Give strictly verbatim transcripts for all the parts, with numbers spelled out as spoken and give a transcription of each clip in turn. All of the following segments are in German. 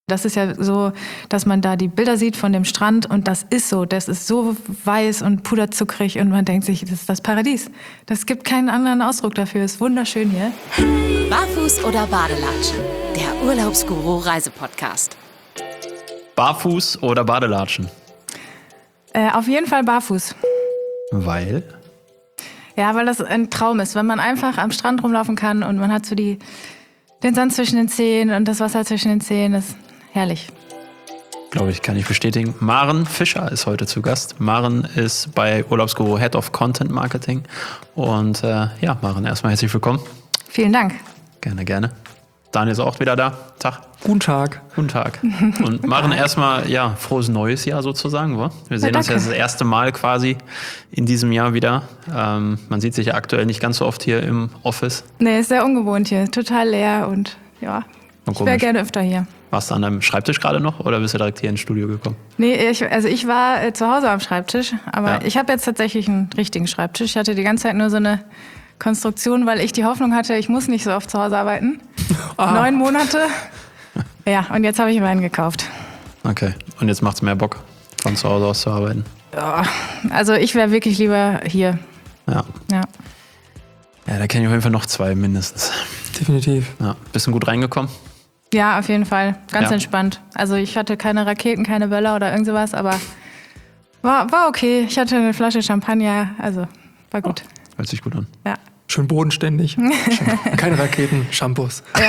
Das ist ja so, dass man da die Bilder sieht von dem Strand und das ist so, das ist so weiß und puderzuckrig und man denkt sich, das ist das Paradies. Das gibt keinen anderen Ausdruck dafür, ist wunderschön hier. Barfuß oder Badelatschen, der Urlaubsguru Reisepodcast. Barfuß oder Badelatschen? Äh, auf jeden Fall barfuß. Weil? Ja, weil das ein Traum ist, wenn man einfach am Strand rumlaufen kann und man hat so die, den Sand zwischen den Zehen und das Wasser zwischen den Zehen, das ist herrlich. Glaube ich, kann ich bestätigen. Maren Fischer ist heute zu Gast. Maren ist bei Urlaubsguru Head of Content Marketing. Und äh, ja, Maren, erstmal herzlich willkommen. Vielen Dank. Gerne, gerne. Daniel ist auch wieder da. Tag. Guten Tag. Guten Tag. Und Maren, erstmal, ja, frohes neues Jahr sozusagen. Wa? Wir sehen ja, uns ja das erste Mal quasi in diesem Jahr wieder. Ähm, man sieht sich ja aktuell nicht ganz so oft hier im Office. Nee, ist sehr ungewohnt hier. Total leer und ja, ich wäre gerne öfter hier. Warst du an deinem Schreibtisch gerade noch oder bist du direkt hier ins Studio gekommen? Nee, ich, also ich war äh, zu Hause am Schreibtisch, aber Ja. ich habe jetzt tatsächlich einen richtigen Schreibtisch. Ich hatte die ganze Zeit nur so eine Konstruktion, weil ich die Hoffnung hatte, ich muss nicht so oft zu Hause arbeiten. Ah. Neun Monate. Ja, und jetzt habe ich mir einen gekauft. Okay, und jetzt macht es mehr Bock, von zu Hause aus zu arbeiten? Ja, also ich wäre wirklich lieber hier. Ja. Ja. Ja, da kenne ich auf jeden Fall noch zwei mindestens. Definitiv. Ja, bist du gut reingekommen? Ja, auf jeden Fall. Ganz Ja. entspannt. Also ich hatte keine Raketen, keine Böller oder irgend sowas, aber war, war okay. Ich hatte eine Flasche Champagner, also war gut. Hört sich gut an. Ja. Schön bodenständig. Schön. Keine Raketen, Shampoos. Ja.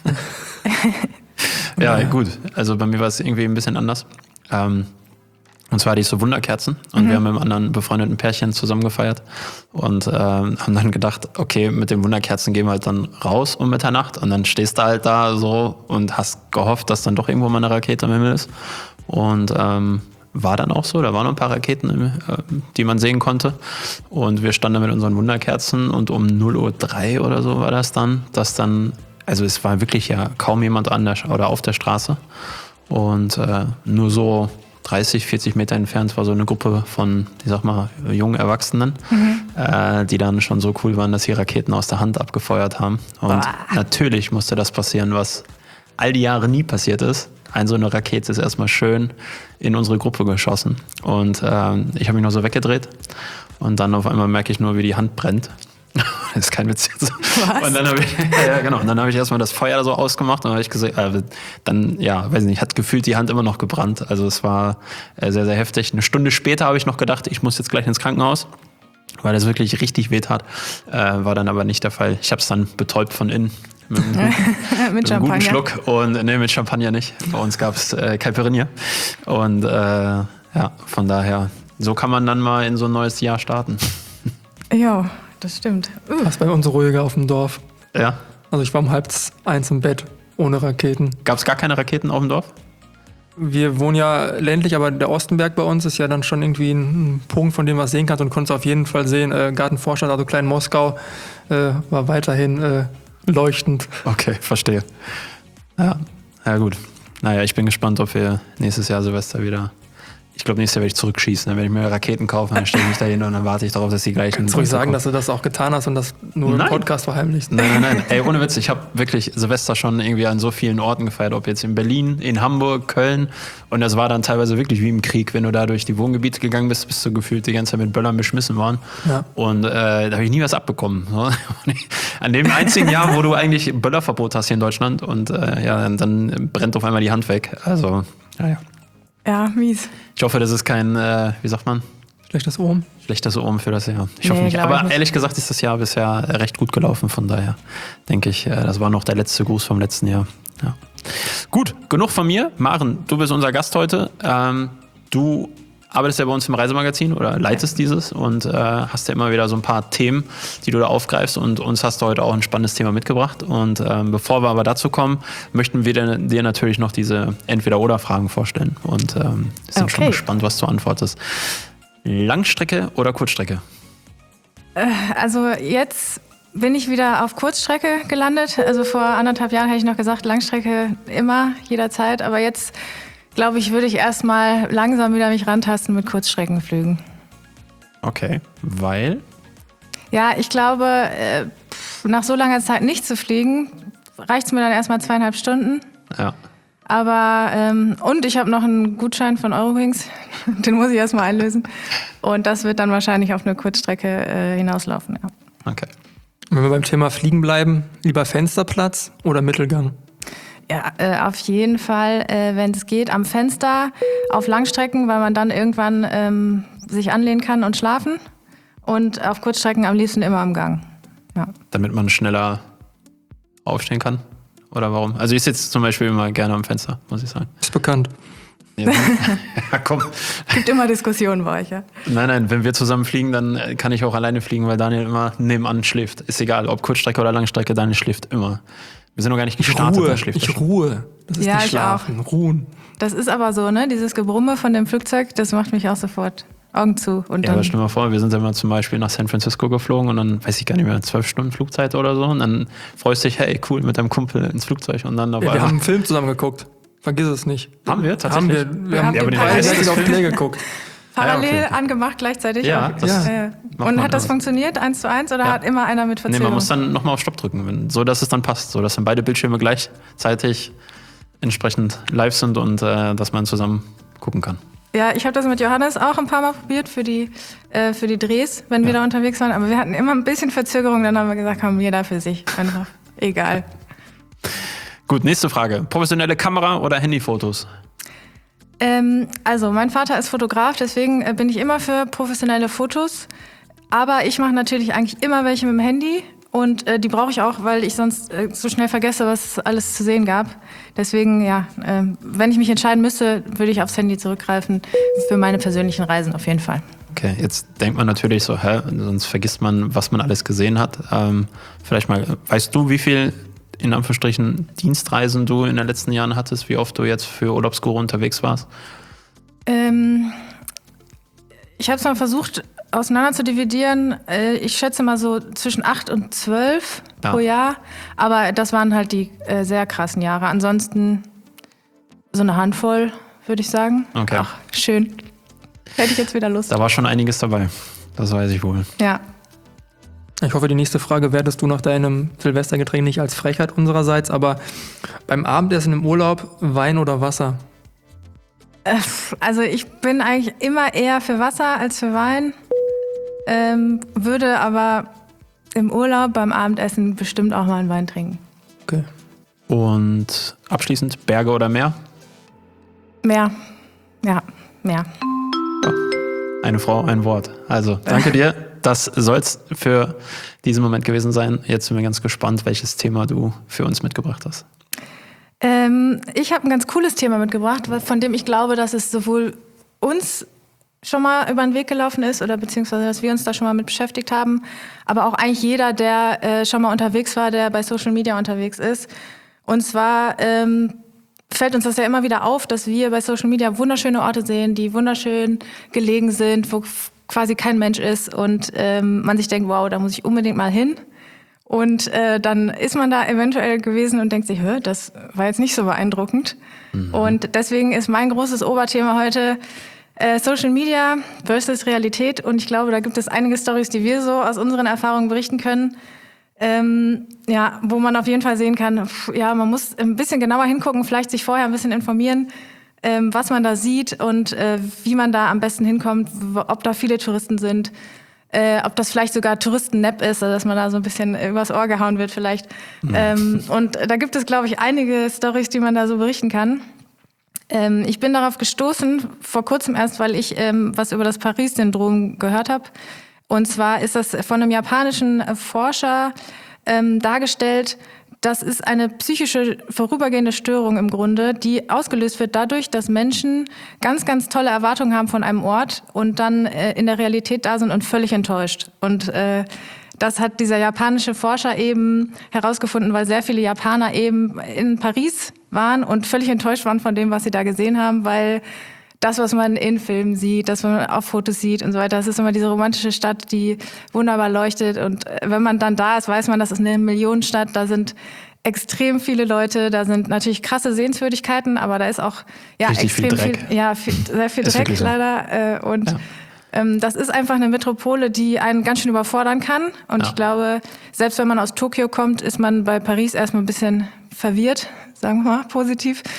Ja, gut. Also bei mir war es irgendwie ein bisschen anders. Ähm, und zwar hatte ich so Wunderkerzen und Mhm. wir haben mit einem anderen befreundeten Pärchen zusammen gefeiert und ähm, haben dann gedacht, okay, mit den Wunderkerzen gehen wir halt dann raus um Mitternacht und dann stehst du halt da so und hast gehofft, dass dann doch irgendwo mal eine Rakete im Himmel ist. Und ähm, war dann auch so, da waren noch ein paar Raketen, äh, die man sehen konnte. Und wir standen mit unseren Wunderkerzen und um null Uhr drei oder so war das dann, dass dann, also es war wirklich ja kaum jemand an der oder auf der Straße. Und äh, nur so dreißig, vierzig Meter entfernt war so eine Gruppe von, ich sag mal, jungen Erwachsenen, mhm. äh, die dann schon so cool waren, dass sie Raketen aus der Hand abgefeuert haben. Und Boah. natürlich musste das passieren, was all die Jahre nie passiert ist. Ein so eine Rakete ist erstmal schön in unsere Gruppe geschossen. Und ähm, ich habe mich noch so weggedreht. Und dann auf einmal merke ich nur, wie die Hand brennt. Das ist kein Witz. Was? Und dann habe ich, ja, genau. Und dann habe ich erstmal das Feuer so ausgemacht. Und dann habe ich gesagt, äh, dann, ja, weiß nicht, hat gefühlt die Hand immer noch gebrannt. Also es war äh, sehr, sehr heftig. Eine Stunde später habe ich noch gedacht, ich muss jetzt gleich ins Krankenhaus, weil das wirklich richtig weh tat. Äh, war dann aber nicht der Fall. Ich habe es dann betäubt von innen. Mit einem guten, Mit mit einem guten Champagner. Schluck. Und nee, mit Champagner nicht. Bei uns gab es äh, Caipirinha. Und äh, ja, von daher, so kann man dann mal in so ein neues Jahr starten. Ja, das stimmt. Uh. Das war bei uns ruhiger auf dem Dorf. Ja. Also ich war um halb eins im Bett, ohne Raketen. Gab es gar keine Raketen auf dem Dorf? Wir wohnen ja ländlich, aber der Ostenberg bei uns ist ja dann schon irgendwie ein, ein Punkt, von dem man sehen kann. Und konntest auf jeden Fall sehen, äh, Gartenvorstadt, also Klein Moskau, äh, war weiterhin äh, leuchtend. Okay, verstehe. Ja, ja gut. Naja, ich bin gespannt, ob wir nächstes Jahr Silvester wieder... Ich glaube, nächstes Jahr werde ich zurückschießen. Dann werde ich mir Raketen kaufen, dann stelle ich mich da hin und dann warte ich darauf, dass die gleichen... Soll ich sagen, dass du das auch getan hast und das nur Nein. im Podcast verheimlichst? Nein, nein, nein. Ey, ohne Witz, ich habe wirklich Silvester schon irgendwie an so vielen Orten gefeiert, ob jetzt in Berlin, in Hamburg, Köln. Und das war dann teilweise wirklich wie im Krieg, wenn du da durch die Wohngebiete gegangen bist, bist du gefühlt die ganze Zeit mit Böllern beschmissen worden. Ja. Und äh, da habe ich nie was abbekommen. So. An dem einzigen Jahr, wo du eigentlich Böllerverbot hast hier in Deutschland und äh, ja, dann, dann brennt auf einmal die Hand weg. Also, naja. Ja, mies. Ich hoffe, das ist kein, äh, wie sagt man, Schlechtes Ohm. schlechtes Omen für das Jahr. Ich hoffe Nee, nicht. glaub ich Aber nicht. ehrlich gesagt ist das Jahr bisher recht gut gelaufen. Von daher denke ich, äh, das war noch der letzte Gruß vom letzten Jahr. Ja. Gut, genug von mir. Maren, du bist unser Gast heute. Ähm, du arbeitest ja bei uns im Reisemagazin oder leitest dieses und äh, hast ja immer wieder so ein paar Themen, die du da aufgreifst und uns hast du heute auch ein spannendes Thema mitgebracht. Und ähm, bevor wir aber dazu kommen, möchten wir dir, dir natürlich noch diese Entweder-Oder-Fragen vorstellen und ähm, sind Okay. schon gespannt, was du antwortest. Langstrecke oder Kurzstrecke? Also jetzt bin ich wieder auf Kurzstrecke gelandet. Also vor anderthalb Jahren hätte ich noch gesagt, Langstrecke immer, jederzeit. Aber jetzt, glaube ich, würde ich erstmal langsam wieder mich rantasten mit Kurzstreckenflügen. Okay, weil? Ja, ich glaube, äh, pff, nach so langer Zeit nicht zu fliegen, reicht es mir dann erstmal zweieinhalb Stunden. Ja. Aber, ähm, und ich habe noch einen Gutschein von Eurowings, den muss ich erstmal einlösen. Und das wird dann wahrscheinlich auf eine Kurzstrecke äh, hinauslaufen. Ja. Okay. Wenn wir beim Thema Fliegen bleiben, lieber Fensterplatz oder Mittelgang? Ja, äh, auf jeden Fall, äh, wenn es geht, am Fenster auf Langstrecken, weil man dann irgendwann ähm, sich anlehnen kann und schlafen. Und auf Kurzstrecken am liebsten immer am Gang. Ja. Damit man schneller aufstehen kann? Oder warum? Also ich sitze zum Beispiel immer gerne am Fenster, muss ich sagen. Ist bekannt. Ja, ja komm. Gibt immer Diskussionen bei euch, ja? Nein, nein, wenn wir zusammen fliegen, dann kann ich auch alleine fliegen, weil Daniel immer nebenan schläft. Ist egal, ob Kurzstrecke oder Langstrecke, Daniel schläft immer. Wir sind noch gar nicht gestartet, Ruhe, da schläft er ich schon. ruhe. Das ist Ja, nicht ich schlafen, ruhen. Das ist aber so, ne? Dieses Gebrumme von dem Flugzeug, das macht mich auch sofort Augen zu. Und Ja, aber dann, stell dir mal vor, wir sind dann mal zum Beispiel nach San Francisco geflogen und dann, weiß ich gar nicht mehr, zwölf Stunden Flugzeit oder so. Und dann freust du dich, hey, cool, mit deinem Kumpel ins Flugzeug. Und dann dabei. Ja, wir haben einen Film zusammen geguckt. Vergiss es nicht. Haben wir tatsächlich? Haben wir, wir, Wir haben haben den den parallel beide auf Play geguckt. parallel ja, okay. angemacht gleichzeitig. Ja, auch. das Äh, macht Und man hat das aus. funktioniert, eins zu eins, oder Ja. hat immer einer mit Nee, Verzögerung? man muss dann nochmal auf Stopp drücken, wenn, so dass es dann passt. So dass dann beide Bildschirme gleichzeitig entsprechend live sind und äh, dass man zusammen gucken kann. Ja, ich habe das mit Johannes auch ein paar Mal probiert für die, äh, für die Drehs, wenn wir da unterwegs waren. Aber wir hatten immer ein bisschen Verzögerung. Dann haben wir gesagt, haben jeder für sich. Einfach egal. Gut, nächste Frage. Professionelle Kamera oder Handyfotos? Ähm, also, mein Vater ist Fotograf, deswegen äh, bin ich immer für professionelle Fotos. Aber ich mache natürlich eigentlich immer welche mit dem Handy. Und äh, die brauche ich auch, weil ich sonst äh, so schnell vergesse, was es alles zu sehen gab. Deswegen, ja, äh, wenn ich mich entscheiden müsste, würde ich aufs Handy zurückgreifen. Für meine persönlichen Reisen auf jeden Fall. Okay, jetzt denkt man natürlich so, hä, sonst vergisst man, was man alles gesehen hat. Ähm, vielleicht mal, weißt du, wie viel in Anführungsstrichen Dienstreisen du in den letzten Jahren hattest, wie oft du jetzt für Urlaubsguru unterwegs warst? Ähm, ich habe es mal versucht, auseinander zu dividieren. Äh, ich schätze mal so zwischen acht und zwölf Ja. pro Jahr. Aber das waren halt die äh, sehr krassen Jahre. Ansonsten so eine Handvoll, würde ich sagen. Okay. Ach, schön. Hätte ich jetzt wieder Lust. Da war schon einiges dabei. Das weiß ich wohl. Ja. Ich hoffe, die nächste Frage wertest du nach deinem Silvestergetränk nicht als Frechheit unsererseits, aber beim Abendessen im Urlaub Wein oder Wasser? Äh, Also ich bin eigentlich immer eher für Wasser als für Wein. Ähm, würde aber im Urlaub beim Abendessen bestimmt auch mal einen Wein trinken. Okay. Und abschließend Berge oder Meer? Mehr. Ja, mehr. Eine Frau, ein Wort. Also, danke dir. Das soll's für diesen Moment gewesen sein. Jetzt sind wir ganz gespannt, welches Thema du für uns mitgebracht hast. Ähm, ich habe ein ganz cooles Thema mitgebracht, von dem ich glaube, dass es sowohl uns schon mal über den Weg gelaufen ist oder beziehungsweise, dass wir uns da schon mal mit beschäftigt haben, aber auch eigentlich jeder, der äh, schon mal unterwegs war, der bei Social Media unterwegs ist. Und zwar ähm, fällt uns das ja immer wieder auf, dass wir bei Social Media wunderschöne Orte sehen, die wunderschön gelegen sind, wo f- quasi kein Mensch ist und ähm, man sich denkt, wow, da muss ich unbedingt mal hin. Und äh, dann ist man da eventuell gewesen und denkt sich, hör, das war jetzt nicht so beeindruckend. Mhm. Und deswegen ist mein großes Oberthema heute äh, Social Media versus Realität. Und ich glaube, da gibt es einige Storys, die wir so aus unseren Erfahrungen berichten können. Ähm, ja, wo man auf jeden Fall sehen kann, pff, ja, man muss ein bisschen genauer hingucken, vielleicht sich vorher ein bisschen informieren, ähm, was man da sieht und äh, wie man da am besten hinkommt, w- ob da viele Touristen sind. Äh, ob das vielleicht sogar Touristen-Nap ist, also dass man da so ein bisschen übers Ohr gehauen wird vielleicht. Mhm. Ähm, und da gibt es, glaube ich, einige Storys, die man da so berichten kann. Ähm, ich bin darauf gestoßen, vor kurzem erst, weil ich ähm, was über das Paris-Syndrom gehört habe. Und zwar ist das von einem japanischen Forscher ähm, dargestellt. Das ist eine psychische vorübergehende Störung im Grunde, die ausgelöst wird dadurch, dass Menschen ganz, ganz tolle Erwartungen haben von einem Ort und dann äh, in der Realität da sind und völlig enttäuscht. Und äh, das hat dieser japanische Forscher eben herausgefunden, weil sehr viele Japaner eben in Paris waren und völlig enttäuscht waren von dem, was sie da gesehen haben, weil das, was man in Filmen sieht, das, was man auf Fotos sieht und so weiter, das ist immer diese romantische Stadt, die wunderbar leuchtet. Und wenn man dann da ist, weiß man, das ist eine Millionenstadt, da sind extrem viele Leute, da sind natürlich krasse Sehenswürdigkeiten, aber da ist auch ja, Richtig extrem viel Dreck. viel, ja, viel, sehr viel Ist Dreck wirklich so. leider. Und Ja. ähm, das ist einfach eine Metropole, die einen ganz schön überfordern kann. Und Ja. ich glaube, selbst wenn man aus Tokio kommt, ist man bei Paris erstmal ein bisschen verwirrt, sagen wir mal positiv.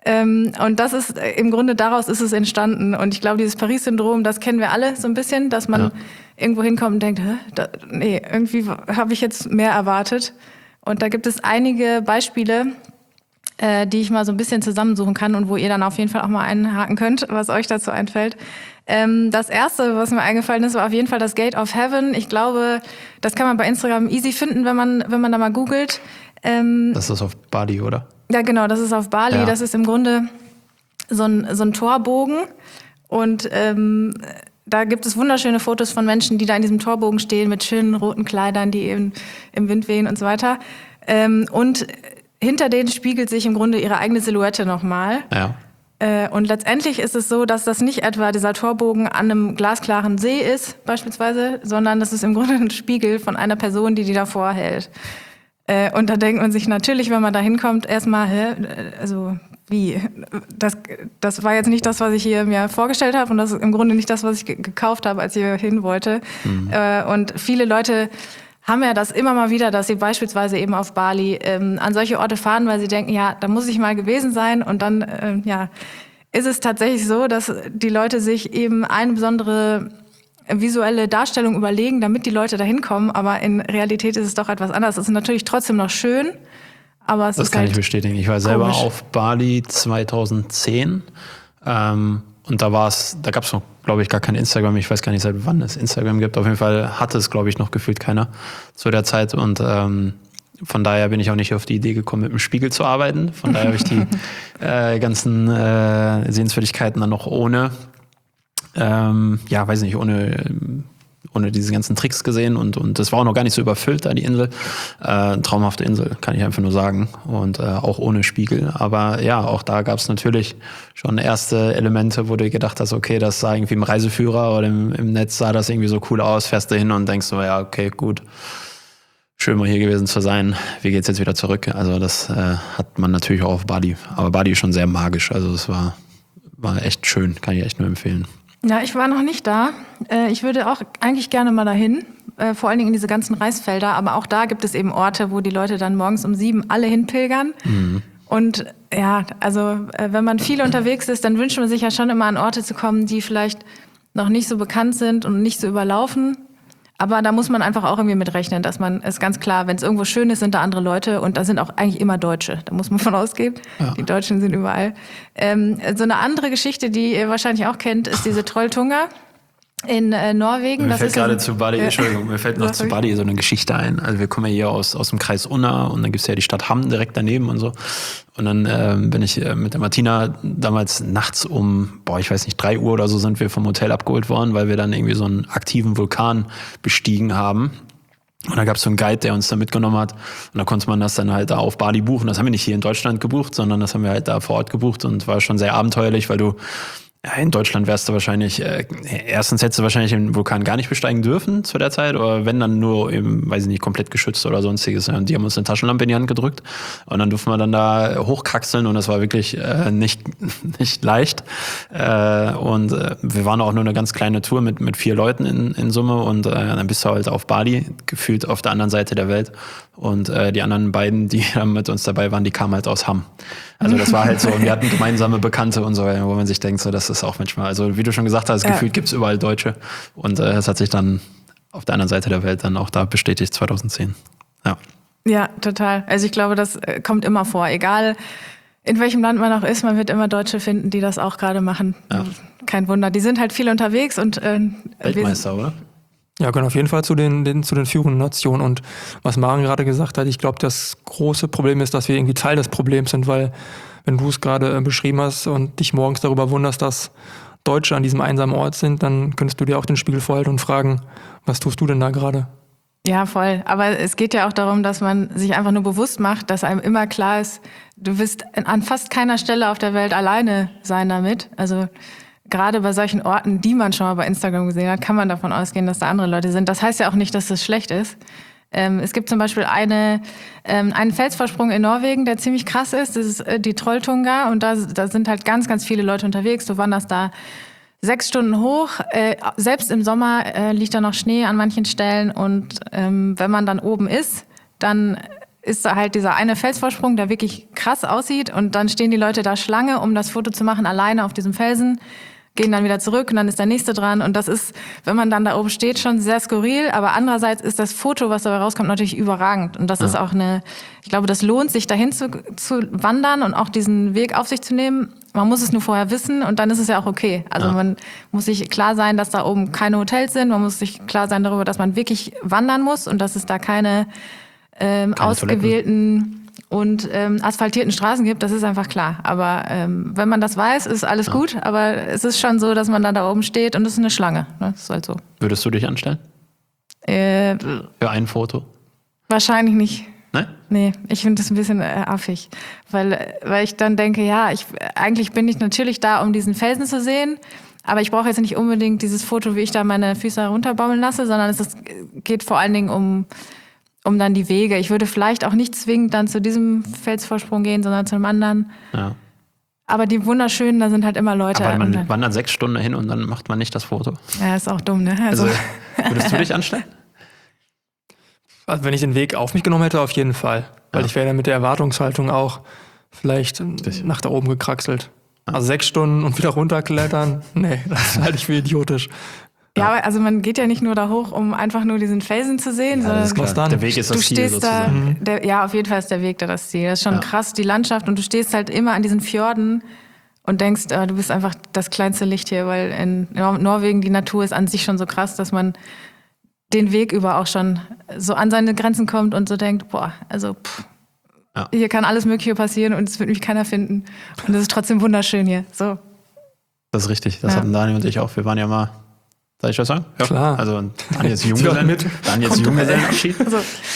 Ähm, und das ist, im Grunde daraus ist es entstanden. Und ich glaube, dieses Paris-Syndrom, das kennen wir alle so ein bisschen, dass man ja. irgendwo hinkommt und denkt, Hä, da, nee, irgendwie habe ich jetzt mehr erwartet. Und da gibt es einige Beispiele, äh, die ich mal so ein bisschen zusammensuchen kann und wo ihr dann auf jeden Fall auch mal einhaken könnt, was euch dazu einfällt. Ähm, das erste, was mir eingefallen ist, war auf jeden Fall das Gate of Heaven. Ich glaube, das kann man bei Instagram easy finden, wenn man, wenn man da mal googelt. Ähm, das ist auf Bali, oder? Ja, genau, das ist auf Bali. Ja. Das ist im Grunde so ein, so ein Torbogen. Und ähm, da gibt es wunderschöne Fotos von Menschen, die da in diesem Torbogen stehen mit schönen roten Kleidern, die eben im Wind wehen und so weiter. Ähm, und hinter denen spiegelt sich im Grunde ihre eigene Silhouette nochmal. Ja. Äh, und letztendlich ist es so, dass das nicht etwa dieser Torbogen an einem glasklaren See ist, beispielsweise, sondern das ist im Grunde ein Spiegel von einer Person, die die davor hält. Äh, und da denkt man sich natürlich, wenn man da hinkommt, erstmal, hä, also wie? Das, das war jetzt nicht das, was ich hier mir vorgestellt habe und das ist im Grunde nicht das, was ich ge- gekauft habe, als ich hier hin wollte. Mhm. Äh, und viele Leute haben ja das immer mal wieder, dass sie beispielsweise eben auf Bali ähm, an solche Orte fahren, weil sie denken, ja, da muss ich mal gewesen sein. Und dann ähm, ja, ist es tatsächlich so, dass die Leute sich eben eine besondere visuelle Darstellung überlegen, damit die Leute da hinkommen. Aber in Realität ist es doch etwas anderes. Es ist natürlich trotzdem noch schön, aber es das ist kann halt ich bestätigen. Ich war selber komisch. auf Bali zweitausendzehn ähm, und da war es, da gab es noch, glaube ich, gar kein Instagram. Ich weiß gar nicht, seit wann es Instagram gibt. Auf jeden Fall hatte es, glaube ich, noch gefühlt keiner zu der Zeit und ähm, von daher bin ich auch nicht auf die Idee gekommen, mit dem Spiegel zu arbeiten. Von daher habe ich die äh, ganzen äh, Sehenswürdigkeiten dann noch ohne Ähm, ja, weiß nicht, ohne, ohne diese ganzen Tricks gesehen und, und das war auch noch gar nicht so überfüllt, da die Insel. Äh, traumhafte Insel, kann ich einfach nur sagen. Und äh, auch ohne Spiegel. Aber ja, auch da gab es natürlich schon erste Elemente, wo du gedacht hast, okay, das sah irgendwie im Reiseführer oder im, im Netz sah das irgendwie so cool aus, fährst du hin und denkst so, ja, okay, gut. Schön mal hier gewesen zu sein. Wie geht's jetzt wieder zurück? Also das äh, hat man natürlich auch auf Bali. Aber Bali ist schon sehr magisch. Also es war, war echt schön, kann ich echt nur empfehlen. Ja, ich war noch nicht da. Ich würde auch eigentlich gerne mal dahin, vor allen Dingen in diese ganzen Reisfelder. Aber auch da gibt es eben Orte, wo die Leute dann morgens um sieben alle hinpilgern. Mhm. Und ja, also wenn man viel unterwegs ist, dann wünscht man sich ja schon immer an Orte zu kommen, die vielleicht noch nicht so bekannt sind und nicht so überlaufen. Aber da muss man einfach auch irgendwie mit rechnen, dass man ist ganz klar, wenn es irgendwo schön ist, sind da andere Leute und da sind auch eigentlich immer Deutsche. Da muss man von ausgehen. Ja. Die Deutschen sind überall. Ähm, so eine andere Geschichte, die ihr wahrscheinlich auch kennt, ist diese Trolltunga in äh, Norwegen. Mir das fällt ist gerade ein, zu Bali, Entschuldigung, mir fällt noch zu Bali so eine Geschichte ein. Also wir kommen ja hier aus, aus dem Kreis Unna und dann gibt's ja die Stadt Hamm direkt daneben und so. Und dann ähm, bin ich äh, mit der Martina damals nachts um, boah, ich weiß nicht, drei Uhr oder so sind wir vom Hotel abgeholt worden, weil wir dann irgendwie so einen aktiven Vulkan bestiegen haben. Und da gab es so einen Guide, der uns da mitgenommen hat. Und da konnte man das dann halt da auf Bali buchen. Das haben wir nicht hier in Deutschland gebucht, sondern das haben wir halt da vor Ort gebucht und war schon sehr abenteuerlich, weil du ja, in Deutschland wärst du wahrscheinlich, äh, erstens hättest du wahrscheinlich den Vulkan gar nicht besteigen dürfen zu der Zeit, oder wenn dann nur eben, weiß ich nicht, komplett geschützt oder sonstiges. Und die haben uns eine Taschenlampe in die Hand gedrückt und dann durften wir dann da hochkraxeln und das war wirklich äh, nicht, nicht leicht. Äh, und äh, wir waren auch nur eine ganz kleine Tour mit, mit vier Leuten in, in Summe und äh, dann bist du halt auf Bali, gefühlt auf der anderen Seite der Welt. Und äh, die anderen beiden, die mit uns dabei waren, die kamen halt aus Hamm. Also das war halt so, und wir hatten gemeinsame Bekannte und so, wo man sich denkt, so, das ist auch manchmal, also wie du schon gesagt hast, ja. Gefühlt gibt's überall Deutsche. Und äh, es hat sich dann auf der anderen Seite der Welt dann auch da bestätigt, zweitausendzehn. Ja. Ja, total. Also ich glaube, das kommt immer vor. Egal in welchem Land man auch ist, man wird immer Deutsche finden, die das auch gerade machen. Ja. Kein Wunder. Die sind halt viel unterwegs und äh, Weltmeister, oder? Ja, können auf jeden Fall zu den, den, zu den führenden Nationen. Und was Maren gerade gesagt hat, ich glaube, das große Problem ist, dass wir irgendwie Teil des Problems sind, weil wenn du es gerade beschrieben hast und dich morgens darüber wunderst, dass Deutsche an diesem einsamen Ort sind, dann könntest du dir auch den Spiegel vorhalten und fragen, was tust du denn da gerade? Ja, voll. Aber es geht ja auch darum, dass man sich einfach nur bewusst macht, dass einem immer klar ist, du wirst an fast keiner Stelle auf der Welt alleine sein damit. Also gerade bei solchen Orten, die man schon mal bei Instagram gesehen hat, kann man davon ausgehen, dass da andere Leute sind. Das heißt ja auch nicht, dass das schlecht ist. Ähm, es gibt zum Beispiel eine, ähm, einen Felsvorsprung in Norwegen, der ziemlich krass ist. Das ist äh, die Trolltunga und da, da sind halt ganz, ganz viele Leute unterwegs. Du wanderst da sechs Stunden hoch. Äh, selbst im Sommer äh, liegt da noch Schnee an manchen Stellen und ähm, wenn man dann oben ist, dann ist da halt dieser eine Felsvorsprung, der wirklich krass aussieht und dann stehen die Leute da Schlange, um das Foto zu machen, alleine auf diesem Felsen, gehen dann wieder zurück und dann ist der nächste dran und das ist, wenn man dann da oben steht, schon sehr skurril, aber andererseits ist das Foto, was dabei rauskommt, natürlich überragend und das ja. ist auch eine, ich glaube, das lohnt sich dahin zu, zu wandern und auch diesen Weg auf sich zu nehmen. Man muss es nur vorher wissen und dann ist es ja auch okay. Also ja. man muss sich klar sein, dass da oben keine Hotels sind, man muss sich klar sein darüber, dass man wirklich wandern muss und dass es da keine, ähm, keine ausgewählten Toiletten. Und ähm, asphaltierten Straßen gibt, das ist einfach klar. Aber ähm, wenn man das weiß, ist alles ja. gut. Aber es ist schon so, dass man dann da oben steht und es ist eine Schlange. Ne? Das ist halt so. Würdest du dich anstellen? Äh, Für ein Foto? Wahrscheinlich nicht. Ne? Nee, ich finde das ein bisschen äh, affig. Weil, weil ich dann denke, ja, ich, eigentlich bin ich natürlich da, um diesen Felsen zu sehen. Aber ich brauche jetzt nicht unbedingt dieses Foto, wie ich da meine Füße runterbaumeln lasse, sondern es ist, geht vor allen Dingen um... um dann die Wege. Ich würde vielleicht auch nicht zwingend dann zu diesem Felsvorsprung gehen, sondern zu einem anderen. Ja. Aber die wunderschönen, da sind halt immer Leute. Aber man wandert sechs Stunden hin und dann macht man nicht das Foto. Ja, ist auch dumm, ne? Also, also würdest du dich anstellen? Also wenn ich den Weg auf mich genommen hätte, auf jeden Fall. Weil ja. ich wäre dann mit der Erwartungshaltung auch vielleicht Richtig. nach da oben gekraxelt. Ja. Also sechs Stunden und wieder runterklettern, nee, das halte ich für idiotisch. Ja, aber also man geht ja nicht nur da hoch, um einfach nur diesen Felsen zu sehen, ja, sondern der Weg ist das du Ziel stehst sozusagen. da, der, ja, auf jeden Fall ist der Weg da das Ziel. Das ist schon ja. krass, die Landschaft und du stehst halt immer an diesen Fjorden und denkst, äh, du bist einfach das kleinste Licht hier, weil in Norwegen die Natur ist an sich schon so krass, dass man den Weg über auch schon so an seine Grenzen kommt und so denkt, boah, also pff, ja. hier kann alles Mögliche passieren und es wird mich keiner finden und es ist trotzdem wunderschön hier. So. Das ist richtig, das ja. hatten Daniel und ich auch, wir waren ja mal... Soll ich das sagen? Ja. Klar. Also dann jetzt Junggesellen, dann jetzt Junggesellenabschied. Also.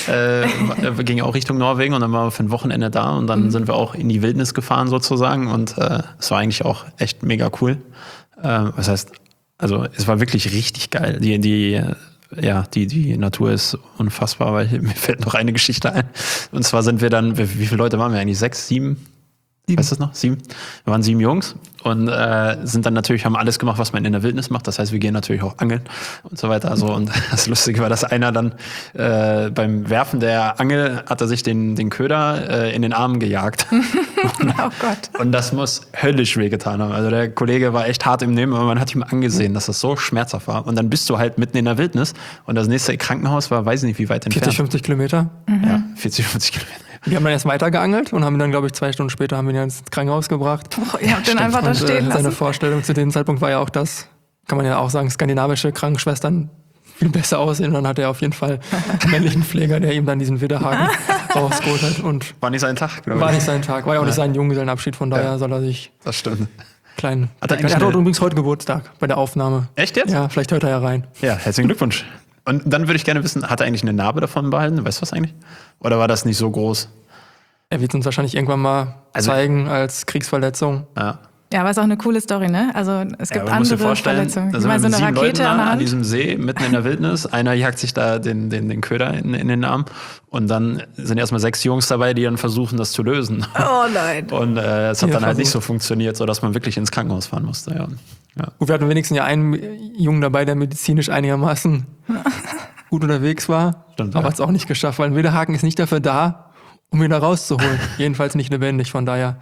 Äh, ging auch Richtung Norwegen und dann waren wir für ein Wochenende da und dann mhm. sind wir auch in die Wildnis gefahren sozusagen und äh, es war eigentlich auch echt mega cool. Äh, was heißt, also es war wirklich richtig geil. Die, die, ja, die, die Natur ist unfassbar, weil mir fällt noch eine Geschichte ein. Und zwar sind wir dann, wie viele Leute waren wir eigentlich? Sechs, sieben? Sieben. Weißt du das noch? Sieben. Wir waren sieben Jungs und äh, sind dann natürlich, haben alles gemacht, was man in der Wildnis macht. Das heißt, wir gehen natürlich auch angeln und so weiter. Also, und das Lustige war, dass einer dann äh, beim Werfen der Angel hat er sich den, den Köder äh, in den Arm gejagt. Oh Gott. Und das muss höllisch wehgetan haben. Also der Kollege war echt hart im Nehmen, aber man hat ihm angesehen, dass das so schmerzhaft war. Und dann bist du halt mitten in der Wildnis und das nächste Krankenhaus war, weiß ich nicht, wie weit entfernt. vierzig, fünfzig Kilometer? Mhm. Ja, vierzig, fünfzig Kilometer. Wir haben dann erst weiter geangelt und haben ihn dann, glaube ich, zwei Stunden später haben wir ihn ins Krankenhaus gebracht. Oh, ihr habt den einfach da stehen und, äh, lassen. Seine Vorstellung zu dem Zeitpunkt war ja auch das, kann man ja auch sagen, skandinavische Krankenschwestern viel besser aussehen. Und dann hat er auf jeden Fall einen männlichen Pfleger, der ihm dann diesen Widerhaken rausgeholt hat. Und war nicht sein Tag, glaube ich. War nicht sein Tag, war ja auch nicht sein Junggesellenabschied, von daher ja. soll er sich... Das stimmt. Klein. Hat er, er hat auch übrigens heute Geburtstag bei der Aufnahme. Echt jetzt? Ja, vielleicht hört er ja rein. Ja, herzlichen Glückwunsch. Und dann würde ich gerne wissen, hat er eigentlich eine Narbe davon behalten? Weißt du was eigentlich? Oder war das nicht so groß? Er wird uns wahrscheinlich irgendwann mal also, zeigen als Kriegsverletzung. Ja. Ja, aber ist auch eine coole Story, ne? Also es gibt ja, andere Verletzungen. Da Ich sind meine, wir so mit eine sieben Rakete Leuten an der an Hand. diesem See, mitten in der Wildnis. Einer jagt sich da den, den, den Köder in, in den Arm. Und dann sind erstmal sechs Jungs dabei, die dann versuchen, das zu lösen. Oh nein. Und äh, es hat ja, dann halt versucht. nicht so funktioniert, sodass man wirklich ins Krankenhaus fahren musste. Ja. Ja. Gut, wir hatten wenigstens ja einen Jungen dabei, der medizinisch einigermaßen gut unterwegs war. Stimmt, aber ja. hat es auch nicht geschafft, weil ein Widerhaken ist nicht dafür da, um ihn da rauszuholen. Jedenfalls nicht lebendig, von daher.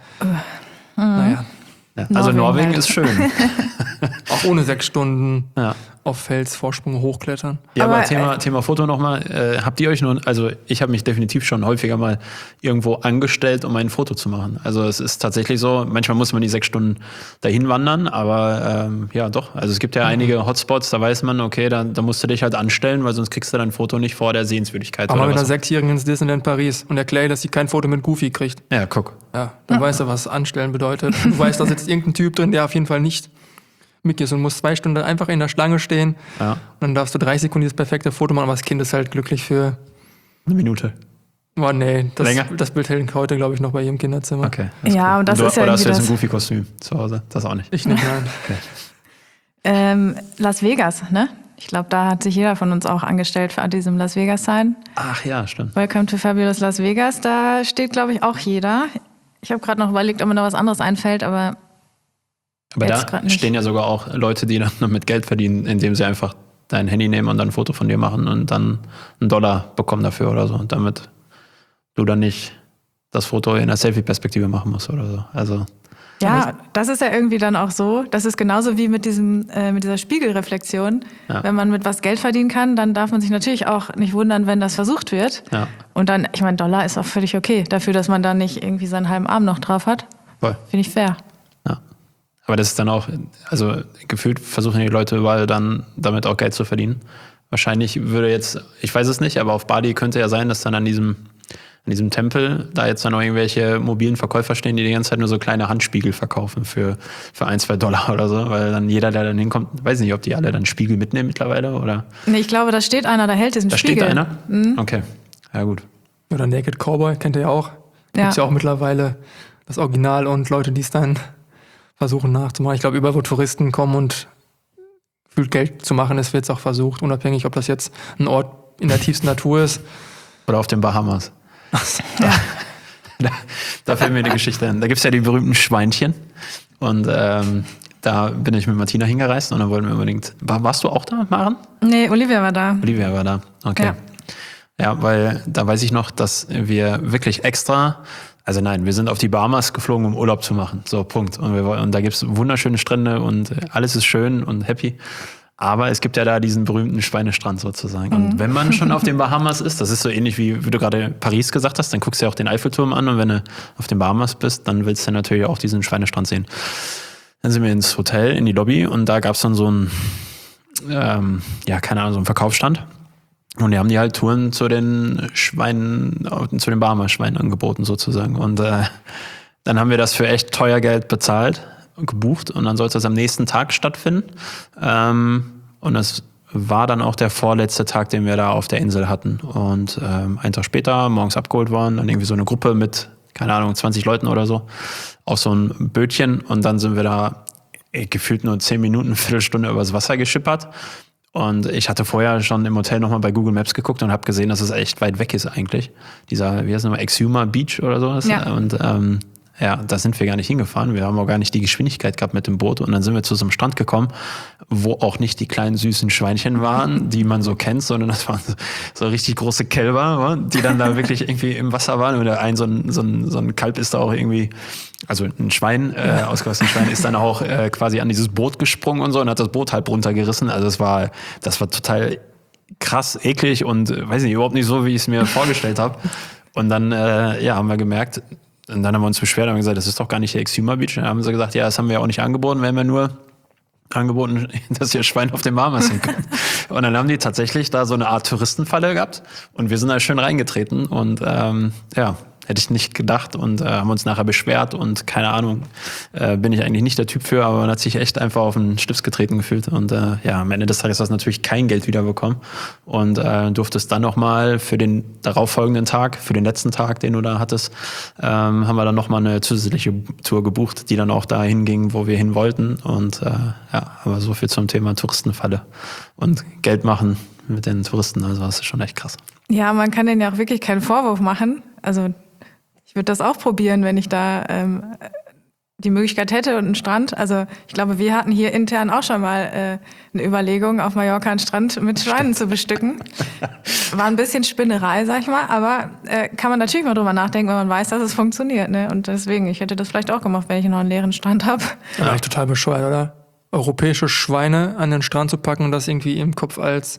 Naja. Ja. Also Norwegen, Norwegen ist schön. Auch ohne sechs Stunden ja. auf Felsvorsprünge hochklettern. Ja, aber, aber Thema, äh, Thema Foto nochmal. Äh, habt ihr euch nun, also ich habe mich definitiv schon häufiger mal irgendwo angestellt, um ein Foto zu machen. Also es ist tatsächlich so, manchmal muss man die sechs Stunden dahin wandern, aber ähm, ja doch. Also es gibt ja mhm. einige Hotspots, da weiß man, okay, da, da musst du dich halt anstellen, weil sonst kriegst du dein Foto nicht vor der Sehenswürdigkeit. Aber oder mit was einer Sechsjährigen ins Disneyland Paris und erkläre, dass sie kein Foto mit Goofy kriegt. Ja, guck. Ja, dann ja. weißt du, was anstellen bedeutet. Du weißt, da sitzt irgendein Typ drin, der auf jeden Fall nicht mitgehst und musst zwei Stunden einfach in der Schlange stehen. Ja. Und dann darfst du dreißig Sekunden dieses perfekte Foto machen, aber das Kind ist halt glücklich für... Eine Minute. Oh nee, das, Länger? das Bild hängt heute, glaube ich, noch bei ihrem Kinderzimmer. Okay. Ja, cool. Und das und du, ist ja oder hast du jetzt das ein Goofy-Kostüm zu Hause? Das auch nicht. Ich nicht, nein. Okay. Ähm, Las Vegas, ne? Ich glaube, da hat sich jeder von uns auch angestellt für diesem Las Vegas-Sign. Ach ja, stimmt. Welcome to Fabulous Las Vegas. Da steht, glaube ich, auch jeder. Ich habe gerade noch überlegt, ob mir da was anderes einfällt, aber Aber jetzt da nicht. stehen ja sogar auch Leute, die dann mit Geld verdienen, indem sie einfach dein Handy nehmen und dann ein Foto von dir machen und dann einen Dollar bekommen dafür oder so. Und damit du dann nicht das Foto in der Selfie-Perspektive machen musst oder so. Also Ja, das ist ja irgendwie dann auch so. Das ist genauso wie mit diesem, äh, mit dieser Spiegelreflexion. Ja. Wenn man mit was Geld verdienen kann, dann darf man sich natürlich auch nicht wundern, wenn das versucht wird. Ja. Und dann, ich meine, Dollar ist auch völlig okay dafür, dass man da nicht irgendwie seinen halben Arm noch drauf hat. voll. Finde ich fair. Ja. Aber das ist dann auch, also gefühlt versuchen die Leute überall dann damit auch Geld zu verdienen. Wahrscheinlich würde jetzt, ich weiß es nicht, aber auf Bali könnte ja sein, dass dann an diesem in diesem Tempel da jetzt dann noch irgendwelche mobilen Verkäufer stehen, die die ganze Zeit nur so kleine Handspiegel verkaufen für, für ein, zwei Dollar oder so, weil dann jeder, der dann hinkommt, weiß nicht, ob die alle dann Spiegel mitnehmen mittlerweile oder. Nee, ich glaube, da steht einer, da hält diesen Da Spiegel. steht einer? Mhm. Okay, ja gut. Oder Naked Cowboy, kennt ihr ja auch. Da gibt's ja auch mittlerweile das Original und Leute, die es dann versuchen nachzumachen. Ich glaube, überall, wo Touristen kommen und gefühlt Geld zu machen ist, wird es auch versucht, unabhängig, ob das jetzt ein Ort in der tiefsten Natur ist. Oder auf den Bahamas. Ja. Da, da fällt mir eine Geschichte ein. Da gibt es ja die berühmten Schweinchen. Und ähm, da bin ich mit Martina hingereist und dann wollten wir unbedingt. War, warst du auch da, Maren? Nee, Olivia war da. Olivia war da, okay. Ja. ja, weil da weiß ich noch, dass wir wirklich extra. Also nein, wir sind auf die Bahamas geflogen, um Urlaub zu machen. So, Punkt. Und, wir, und da gibt es wunderschöne Strände und alles ist schön und happy. Aber es gibt ja da diesen berühmten Schweinestrand sozusagen. Und mhm. wenn man schon auf den Bahamas ist, das ist so ähnlich wie, wie du gerade Paris gesagt hast, dann guckst du ja auch den Eiffelturm an und wenn du auf den Bahamas bist, dann willst du natürlich auch diesen Schweinestrand sehen. Dann sind wir ins Hotel, in die Lobby und da gab es dann so einen, ähm, ja, keine Ahnung, so einen Verkaufsstand. Und die haben die halt Touren zu den Schweinen, zu den Bahamas-Schweinen angeboten sozusagen. Und äh, dann haben wir das für echt teuer Geld bezahlt, gebucht und dann sollte es am nächsten Tag stattfinden. Ähm, und das war dann auch der vorletzte Tag, den wir da auf der Insel hatten. Und ähm, einen Tag später, morgens abgeholt worden, dann irgendwie so eine Gruppe mit, keine Ahnung, zwanzig Leuten oder so, auf so ein Bötchen. Und dann sind wir da ey, gefühlt nur zehn Minuten, eine Viertelstunde übers Wasser geschippert. Und ich hatte vorher schon im Hotel nochmal bei Google Maps geguckt und habe gesehen, dass es echt weit weg ist eigentlich. Dieser, wie heißt es nochmal, Exuma Beach oder sowas. Ja. Und ähm, ja, da sind wir gar nicht hingefahren. Wir haben auch gar nicht die Geschwindigkeit gehabt mit dem Boot. Und dann sind wir zu so einem Strand gekommen, wo auch nicht die kleinen süßen Schweinchen waren, die man so kennt, sondern das waren so, so richtig große Kälber, die dann da wirklich irgendwie im Wasser waren. Und ein so ein, so ein, so ein Kalb ist da auch irgendwie, also ein Schwein, äh, ausgewachsenes Schwein, ist dann auch äh, quasi an dieses Boot gesprungen und so und hat das Boot halb runtergerissen. Also das war, das war total krass, eklig und äh, weiß nicht, überhaupt nicht so, wie ich es mir vorgestellt habe. Und dann äh, ja, haben wir gemerkt, und dann haben wir uns beschwert und gesagt, das ist doch gar nicht der Exuma Beach. Dann haben sie gesagt, ja, das haben wir ja auch nicht angeboten, wir haben ja nur angeboten, dass ihr Schwein auf dem Bahamas hin könnt. Und dann haben die tatsächlich da so eine Art Touristenfalle gehabt und wir sind da schön reingetreten und ähm, ja, hätte ich nicht gedacht und äh, haben uns nachher beschwert und keine Ahnung, äh, bin ich eigentlich nicht der Typ für, aber man hat sich echt einfach auf den Stips getreten gefühlt und äh, ja, am Ende des Tages hast du natürlich kein Geld wiederbekommen und äh, durftest dann nochmal für den darauffolgenden Tag, für den letzten Tag, den du da hattest, ähm, haben wir dann nochmal eine zusätzliche Tour gebucht, die dann auch dahin ging, wo wir hin wollten und äh, ja, aber so viel zum Thema Touristenfalle und Geld machen mit den Touristen, also das ist schon echt krass. Ja, man kann denen ja auch wirklich keinen Vorwurf machen, also ich würde das auch probieren, wenn ich da ähm, die Möglichkeit hätte und einen Strand. Also ich glaube, wir hatten hier intern auch schon mal äh, eine Überlegung, auf Mallorca einen Strand mit Schweinen zu bestücken. War ein bisschen Spinnerei, sag ich mal, aber äh, kann man natürlich mal drüber nachdenken, wenn man weiß, dass es funktioniert. Ne? Und deswegen, ich hätte das vielleicht auch gemacht, wenn ich noch einen leeren Strand habe. Ja, eigentlich total bescheuert, oder? Europäische Schweine an den Strand zu packen und das irgendwie im Kopf als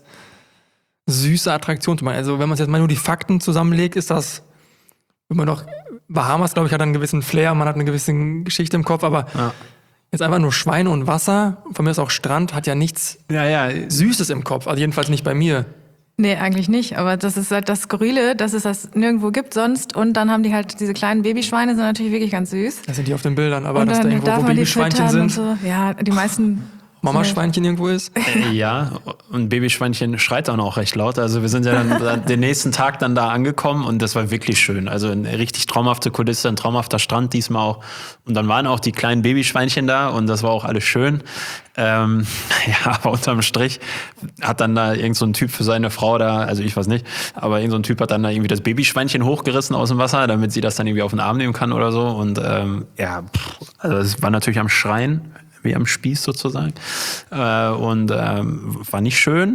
süße Attraktion zu machen. Also wenn man jetzt mal nur die Fakten zusammenlegt, ist das immer noch, Bahamas, glaube ich, hat einen gewissen Flair, man hat eine gewisse Geschichte im Kopf, aber ja. Jetzt einfach nur Schweine und Wasser, von mir ist auch Strand, hat ja nichts ja, ja. Süßes im Kopf, also jedenfalls nicht bei mir. Nee, eigentlich nicht, aber das ist halt das Skurrile, dass es das nirgendwo gibt sonst und dann haben die halt diese kleinen Babyschweine, sind natürlich wirklich ganz süß. Das sind die auf den Bildern, aber und dass da irgendwo wo Babyschweinchen sind. So. Ja, die meisten... Mama-Schweinchen irgendwo ist? Äh, ja, und Babyschweinchen schreit dann auch recht laut. Also wir sind ja dann den nächsten Tag dann da angekommen und das war wirklich schön. Also eine richtig traumhafte Kulisse, ein traumhafter Strand diesmal auch. Und dann waren auch die kleinen Babyschweinchen da und das war auch alles schön. Ähm, ja, aber unterm Strich hat dann da irgend so ein Typ für seine Frau da, also ich weiß nicht, aber irgend so ein Typ hat dann da irgendwie das Babyschweinchen hochgerissen aus dem Wasser, damit sie das dann irgendwie auf den Arm nehmen kann oder so. Und ähm, ja, pff, also es war natürlich am Schreien, wie am Spieß sozusagen. Äh, und ähm, war nicht schön.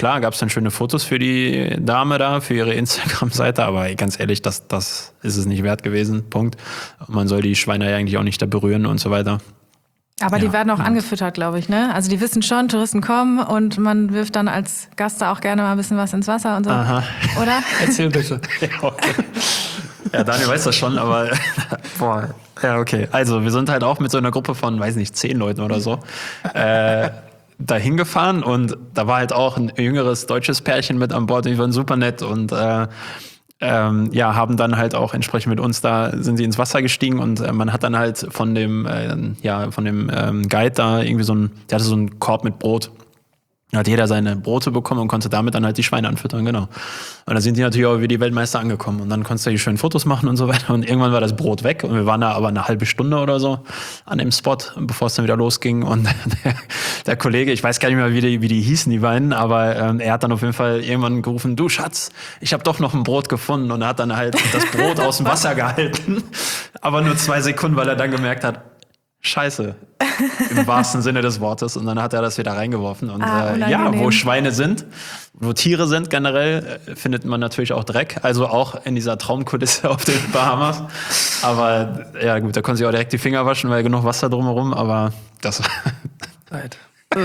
klar, gab es dann schöne Fotos für die Dame da, für ihre Instagram-Seite, aber ganz ehrlich, das, das ist es nicht wert gewesen, Punkt. Man soll die Schweine ja eigentlich auch nicht da berühren und so weiter. Aber Ja. die werden auch angefüttert, glaube ich, ne? Also die wissen schon, Touristen kommen und man wirft dann als Gast da auch gerne mal ein bisschen was ins Wasser und so. Aha. Oder? Erzähl bitte. Ja, okay. Ja, Daniel weiß das schon, aber boah. Ja, okay. Also wir sind halt auch mit so einer Gruppe von, weiß nicht, zehn Leuten oder so äh, da hingefahren und da war halt auch ein jüngeres deutsches Pärchen mit an Bord, die waren super nett und äh, Ähm, ja, haben dann halt auch entsprechend mit uns da, sind sie ins Wasser gestiegen und äh, man hat dann halt von dem, äh, ja, von dem ähm, Guide da irgendwie so ein, der hatte so einen Korb mit Brot. Da hat jeder seine Brote bekommen und konnte damit dann halt die Schweine anfüttern, genau. Und da sind die natürlich auch wie die Weltmeister angekommen und dann konntest du die schönen Fotos machen und so weiter und irgendwann war das Brot weg und wir waren da aber eine halbe Stunde oder so an dem Spot, bevor es dann wieder losging und der, der Kollege, ich weiß gar nicht mehr, wie die, wie die hießen, die beiden, aber ähm, er hat dann auf jeden Fall irgendwann gerufen, du Schatz, ich habe doch noch ein Brot gefunden und er hat dann halt das Brot aus dem Wasser gehalten, aber nur zwei Sekunden, weil er dann gemerkt hat, Scheiße, im wahrsten Sinne des Wortes. Und dann hat er das wieder reingeworfen. Und Ah, äh, ja, unangenehm. wo Schweine sind, wo Tiere sind generell, äh, findet man natürlich auch Dreck. Also auch in dieser Traumkulisse auf den Bahamas. Aber ja gut, da konnte sich auch direkt die Finger waschen, weil genug Wasser drumherum. Aber das Leid.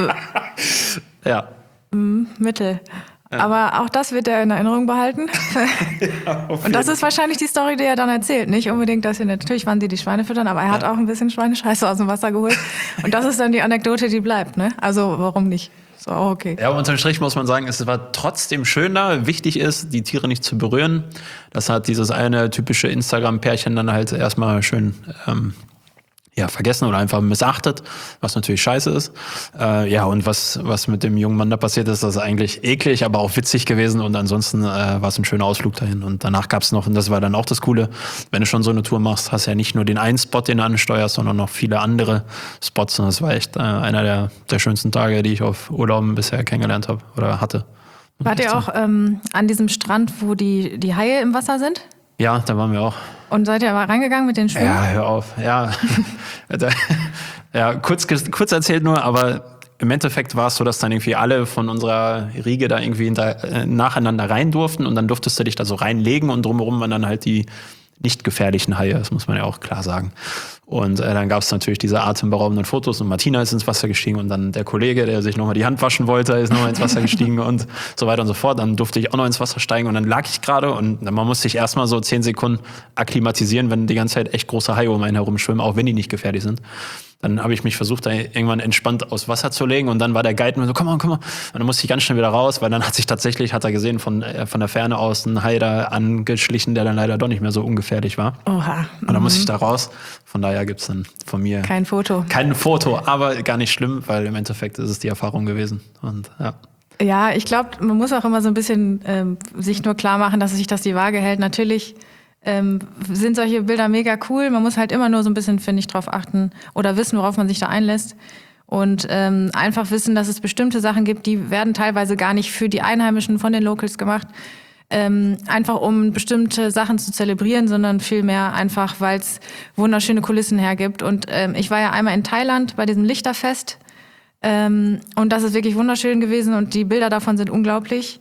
ja. Mittel. Aber auch das wird er in Erinnerung behalten. Und das ist wahrscheinlich die Story, die er dann erzählt. Nicht unbedingt, dass sie natürlich waren sie die Schweine füttern, aber er hat auch ein bisschen Schweinescheiße aus dem Wasser geholt. Und das ist dann die Anekdote, die bleibt. Ne? Also warum nicht? Ist auch okay. Ja, unterm Strich muss man sagen, es war trotzdem schöner. Wichtig ist, die Tiere nicht zu berühren. Das hat dieses eine typische Instagram-Pärchen dann halt erstmal schön ähm, ja, vergessen oder einfach missachtet, was natürlich scheiße ist. Äh, ja, und was, was mit dem jungen Mann da passiert ist, das ist eigentlich eklig, aber auch witzig gewesen. Und ansonsten äh, war es ein schöner Ausflug dahin. Und danach gab es noch, und das war dann auch das Coole, wenn du schon so eine Tour machst, hast du ja nicht nur den einen Spot, den du ansteuerst, sondern noch viele andere Spots. Und das war echt äh, einer der, der schönsten Tage, die ich auf Urlauben bisher kennengelernt habe oder hatte. Wart ihr auch ähm, an diesem Strand, wo die, die Haie im Wasser sind? Ja, da waren wir auch. Und seid ihr aber reingegangen mit den Schwimmen? Ja, hör auf. Ja, Da- ja kurz, ges- kurz erzählt nur, aber im Endeffekt war es so, dass dann irgendwie alle von unserer Riege da irgendwie hinter, äh, nacheinander rein durften und dann durftest du dich da so reinlegen und drumherum waren dann halt die nicht gefährlichen Haie, das muss man ja auch klar sagen. Und äh, dann gab es natürlich diese atemberaubenden Fotos und Martina ist ins Wasser gestiegen und dann der Kollege, der sich nochmal die Hand waschen wollte, ist nochmal ins Wasser gestiegen und so weiter und so fort. Dann durfte ich auch noch ins Wasser steigen und dann lag ich gerade und man musste sich erstmal so zehn Sekunden akklimatisieren, wenn die ganze Zeit echt große Haie um einen herumschwimmen, auch wenn die nicht gefährlich sind. Dann habe ich mich versucht, da irgendwann entspannt aus Wasser zu legen und dann war der Guide mir so, komm mal, komm mal. Und dann musste ich ganz schnell wieder raus, weil dann hat sich tatsächlich, hat er gesehen, von, äh, von der Ferne aus ein Hai da angeschlichen, der dann leider doch nicht mehr so ungefährlich war. Oha. Und dann musste ich da raus. Von daher gibt's dann von mir Kein Foto. kein Foto, aber gar nicht schlimm, weil im Endeffekt ist es die Erfahrung gewesen. Und ja. Ja, ich glaube, man muss auch immer so ein bisschen ähm, sich nur klar machen, dass sich das die Waage hält. Natürlich ähm, sind solche Bilder mega cool. Man muss halt immer nur so ein bisschen, finde ich, drauf achten oder wissen, worauf man sich da einlässt. Und ähm, einfach wissen, dass es bestimmte Sachen gibt, die werden teilweise gar nicht für die Einheimischen von den Locals gemacht. Ähm, einfach um bestimmte Sachen zu zelebrieren, sondern vielmehr einfach, weil es wunderschöne Kulissen hergibt. Und ähm, ich war ja einmal in Thailand bei diesem Lichterfest ähm, und das ist wirklich wunderschön gewesen und die Bilder davon sind unglaublich.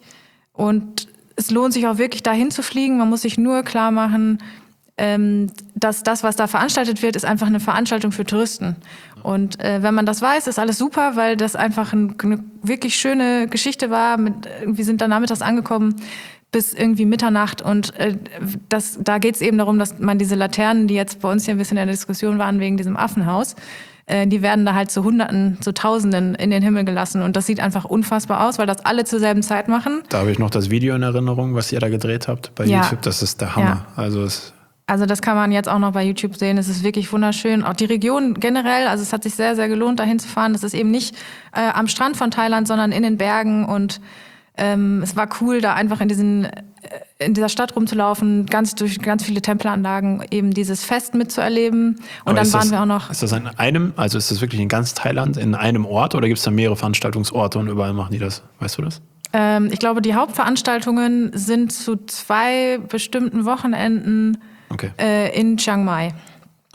Und es lohnt sich auch wirklich dahin zu fliegen. Man muss sich nur klar machen, ähm, dass das, was da veranstaltet wird, ist einfach eine Veranstaltung für Touristen. Und äh, wenn man das weiß, ist alles super, weil das einfach ein, eine wirklich schöne Geschichte war. Mit, wir sind dann nachmittags angekommen bis irgendwie Mitternacht und äh, das, da geht es eben darum, dass man diese Laternen, die jetzt bei uns hier ein bisschen in der Diskussion waren wegen diesem Affenhaus, äh, die werden da halt zu Hunderten, zu Tausenden in den Himmel gelassen und das sieht einfach unfassbar aus, weil das alle zur selben Zeit machen. Da habe ich noch das Video in Erinnerung, was ihr da gedreht habt bei Ja. YouTube. Das ist der Hammer. Ja. Also es Also das kann man jetzt auch noch bei YouTube sehen. Es ist wirklich wunderschön. Auch die Region generell, also es hat sich sehr, sehr gelohnt, dahin zu fahren. Das ist eben nicht äh, am Strand von Thailand, sondern in den Bergen. Und ähm, es war cool, da einfach in diesen äh, in dieser Stadt rumzulaufen, ganz durch ganz viele Tempelanlagen, eben dieses Fest mitzuerleben. Und Aber dann ist waren das, wir auch noch. Ist das an einem, also ist das wirklich in ganz Thailand in einem Ort oder gibt es da mehrere Veranstaltungsorte und überall machen die das? Weißt du das? Ähm, ich glaube, die Hauptveranstaltungen sind zu zwei bestimmten Wochenenden Okay. äh, in Chiang Mai. Okay.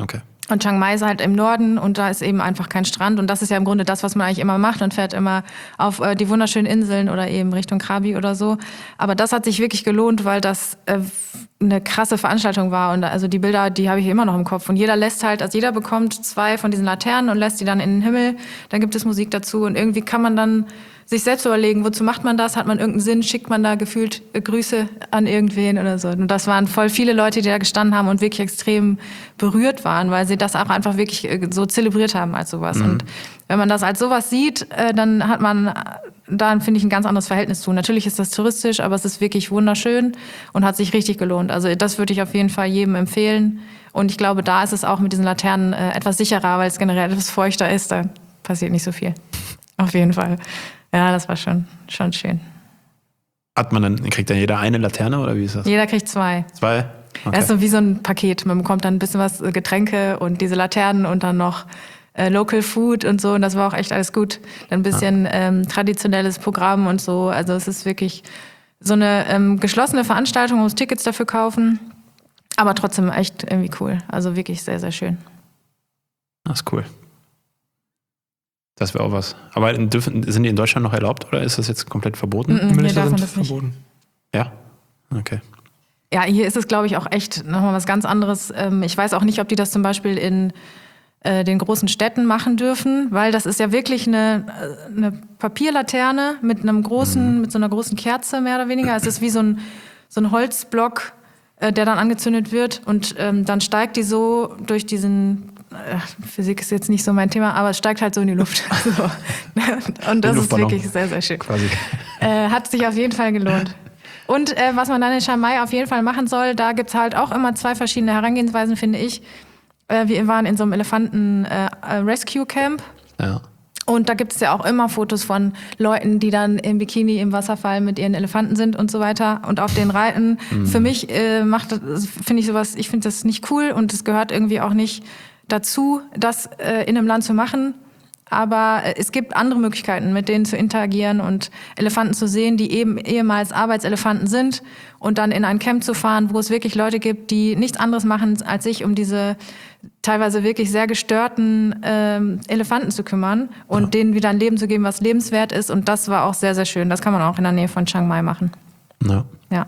Und Chiang Mai ist halt im Norden und da ist eben einfach kein Strand. Und das ist ja im Grunde das, was man eigentlich immer macht und fährt immer auf äh, die wunderschönen Inseln oder eben Richtung Krabi oder so. Aber das hat sich wirklich gelohnt, weil das äh, eine krasse Veranstaltung war. Und also die Bilder, die habe ich immer noch im Kopf. Und jeder lässt halt, also jeder bekommt zwei von diesen Laternen und lässt die dann in den Himmel. Dann gibt es Musik dazu und irgendwie kann man dann sich selbst überlegen, wozu macht man das? Hat man irgendeinen Sinn? Schickt man da gefühlt Grüße an irgendwen oder so? Und das waren voll viele Leute, die da gestanden haben und wirklich extrem berührt waren, weil sie das auch einfach wirklich so zelebriert haben als sowas. Mhm. Und wenn man das als sowas sieht, dann hat man da, finde ich, ein ganz anderes Verhältnis zu. Natürlich ist das touristisch, aber es ist wirklich wunderschön und hat sich richtig gelohnt. Also das würde ich auf jeden Fall jedem empfehlen. Und ich glaube, da ist es auch mit diesen Laternen etwas sicherer, weil es generell etwas feuchter ist. Da passiert nicht so viel. Auf jeden Fall. Ja, das war schon, schon schön. Hat man dann, kriegt dann jeder eine Laterne oder wie ist das? Jeder kriegt zwei. Zwei? Okay. Das ist so wie so ein Paket. Man bekommt dann ein bisschen was, Getränke und diese Laternen und dann noch äh, Local Food und so. Und das war auch echt alles gut. Dann ein bisschen ah. ähm, traditionelles Programm und so. Also es ist wirklich so eine ähm, geschlossene Veranstaltung, man muss Tickets dafür kaufen. Aber trotzdem echt irgendwie cool. Also wirklich sehr, sehr schön. Das ist cool. Das wäre auch was. Aber dürfen, sind die in Deutschland noch erlaubt oder ist das jetzt komplett verboten? Mm-mm, hier darf man das nicht. Verboten. Ja? Okay. Ja, hier ist es, glaube ich, auch echt nochmal was ganz anderes. Ich weiß auch nicht, ob die das zum Beispiel in äh, den großen Städten machen dürfen, weil das ist ja wirklich eine, eine Papierlaterne mit einem großen, mhm. mit so einer großen Kerze mehr oder weniger. Es ist wie so ein, so ein Holzblock, äh, der dann angezündet wird und ähm, dann steigt die so durch diesen Physik ist jetzt nicht so mein Thema, aber es steigt halt so in die Luft. Also, und das ist wirklich sehr, sehr schön. Quasi. Äh, hat sich auf jeden Fall gelohnt. Und äh, was man dann in Chiang Mai auf jeden Fall machen soll, da gibt es halt auch immer zwei verschiedene Herangehensweisen, finde ich. Äh, wir waren in so einem Elefanten-Rescue-Camp. Äh, ja. Und da gibt es ja auch immer Fotos von Leuten, die dann im Bikini im Wasserfall mit ihren Elefanten sind und so weiter und auf den reiten. Mhm. Für mich äh, macht das, finde ich sowas, ich finde das nicht cool und es gehört irgendwie auch nicht dazu, das äh, in einem Land zu machen. Aber äh, es gibt andere Möglichkeiten, mit denen zu interagieren und Elefanten zu sehen, die eben ehemals Arbeitselefanten sind und dann in ein Camp zu fahren, wo es wirklich Leute gibt, die nichts anderes machen, als sich um diese teilweise wirklich sehr gestörten ähm, Elefanten zu kümmern und ja. denen wieder ein Leben zu geben, was lebenswert ist. Und das war auch sehr, sehr schön. Das kann man auch in der Nähe von Chiang Mai machen. Ja. ja.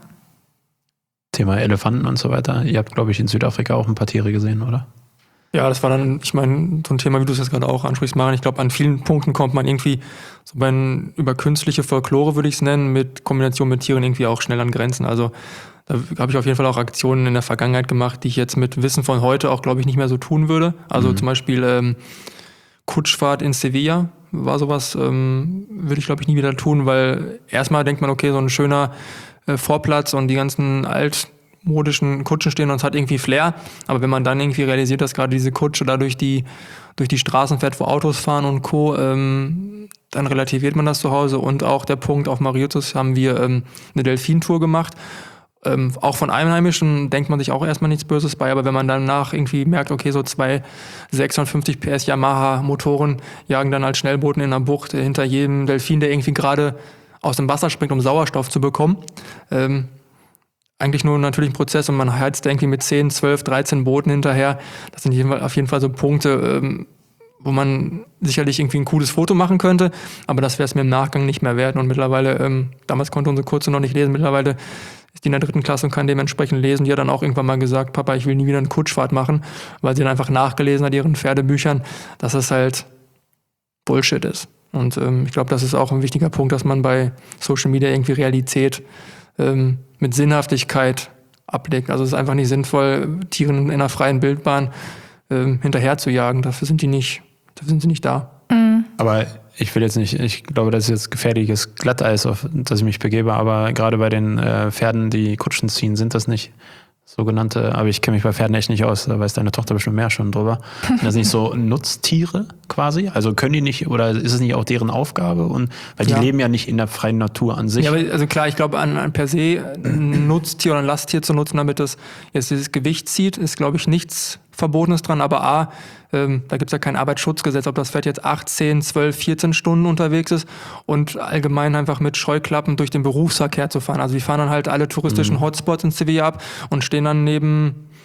Thema Elefanten und so weiter. Ihr habt, glaube ich, in Südafrika auch ein paar Tiere gesehen, oder? Ja, das war dann, ich meine, so ein Thema, wie du es jetzt gerade auch ansprichst, Maren. Ich glaube, an vielen Punkten kommt man irgendwie so bei über künstliche Folklore, würde ich es nennen, mit Kombination mit Tieren irgendwie auch schnell an Grenzen. Also da habe ich auf jeden Fall auch Aktionen in der Vergangenheit gemacht, die ich jetzt mit Wissen von heute auch, glaube ich, nicht mehr so tun würde. Also mhm. zum Beispiel ähm, Kutschfahrt in Sevilla war sowas, ähm, würde ich, glaube ich, nie wieder tun, weil erstmal denkt man, okay, so ein schöner äh, Vorplatz und die ganzen alt modischen Kutschen stehen und es hat irgendwie Flair. Aber wenn man dann irgendwie realisiert, dass gerade diese Kutsche da durch die, durch die Straßen fährt, wo Autos fahren und Co., ähm, dann relativiert man das zu Hause. Und auch der Punkt, auf Mauritius haben wir ähm, eine Delfintour gemacht. Ähm, auch von Einheimischen denkt man sich auch erstmal nichts Böses bei, aber wenn man danach irgendwie merkt, okay, so zwei sechshundertfünfzig P S Yamaha-Motoren jagen dann als Schnellbooten in der Bucht hinter jedem Delfin, der irgendwie gerade aus dem Wasser springt, um Sauerstoff zu bekommen. Ähm, Eigentlich nur natürlich ein Prozess und man heizt irgendwie mit zehn, zwölf, dreizehn Booten hinterher. Das sind auf jeden Fall so Punkte, wo man sicherlich irgendwie ein cooles Foto machen könnte, aber das wäre es mir im Nachgang nicht mehr wert. Und mittlerweile, damals konnte unsere Kurze noch nicht lesen, mittlerweile ist die in der dritten Klasse und kann dementsprechend lesen. Die hat dann auch irgendwann mal gesagt, Papa, ich will nie wieder eine Kutschfahrt machen, weil sie dann einfach nachgelesen hat, ihren Pferdebüchern, dass das halt Bullshit ist. Und ähm, ich glaube, das ist auch ein wichtiger Punkt, dass man bei Social Media irgendwie Realität ähm, mit Sinnhaftigkeit ablegt. Also es ist einfach nicht sinnvoll, Tieren in einer freien Wildbahn ähm, hinterher zu jagen. Dafür sind die nicht, dafür sind sie nicht da. Mhm. Aber ich will jetzt nicht, ich glaube, das ist jetzt gefährliches Glatteis, auf das ich mich begebe, aber gerade bei den äh, Pferden, die Kutschen ziehen, sind das nicht sogenannte, aber ich kenne mich bei Pferden echt nicht aus, da weiß deine Tochter bestimmt mehr schon drüber. Sind das nicht so Nutztiere quasi? Also können die nicht, oder ist es nicht auch deren Aufgabe? Und weil die ja. leben ja nicht in der freien Natur an sich. Ja, aber also klar, ich glaube, an, an per se ein Nutztier oder ein Lasttier zu nutzen, damit es jetzt dieses Gewicht zieht, ist, glaube ich, nichts Verbotenes dran. Aber A, ähm, da gibt es ja kein Arbeitsschutzgesetz, ob das Pferd jetzt acht, zehn, zwölf, vierzehn Stunden unterwegs ist und allgemein einfach mit Scheuklappen durch den Berufsverkehr zu fahren. Also wir fahren dann halt alle touristischen mhm. Hotspots in Sevilla ab und stehen dann neben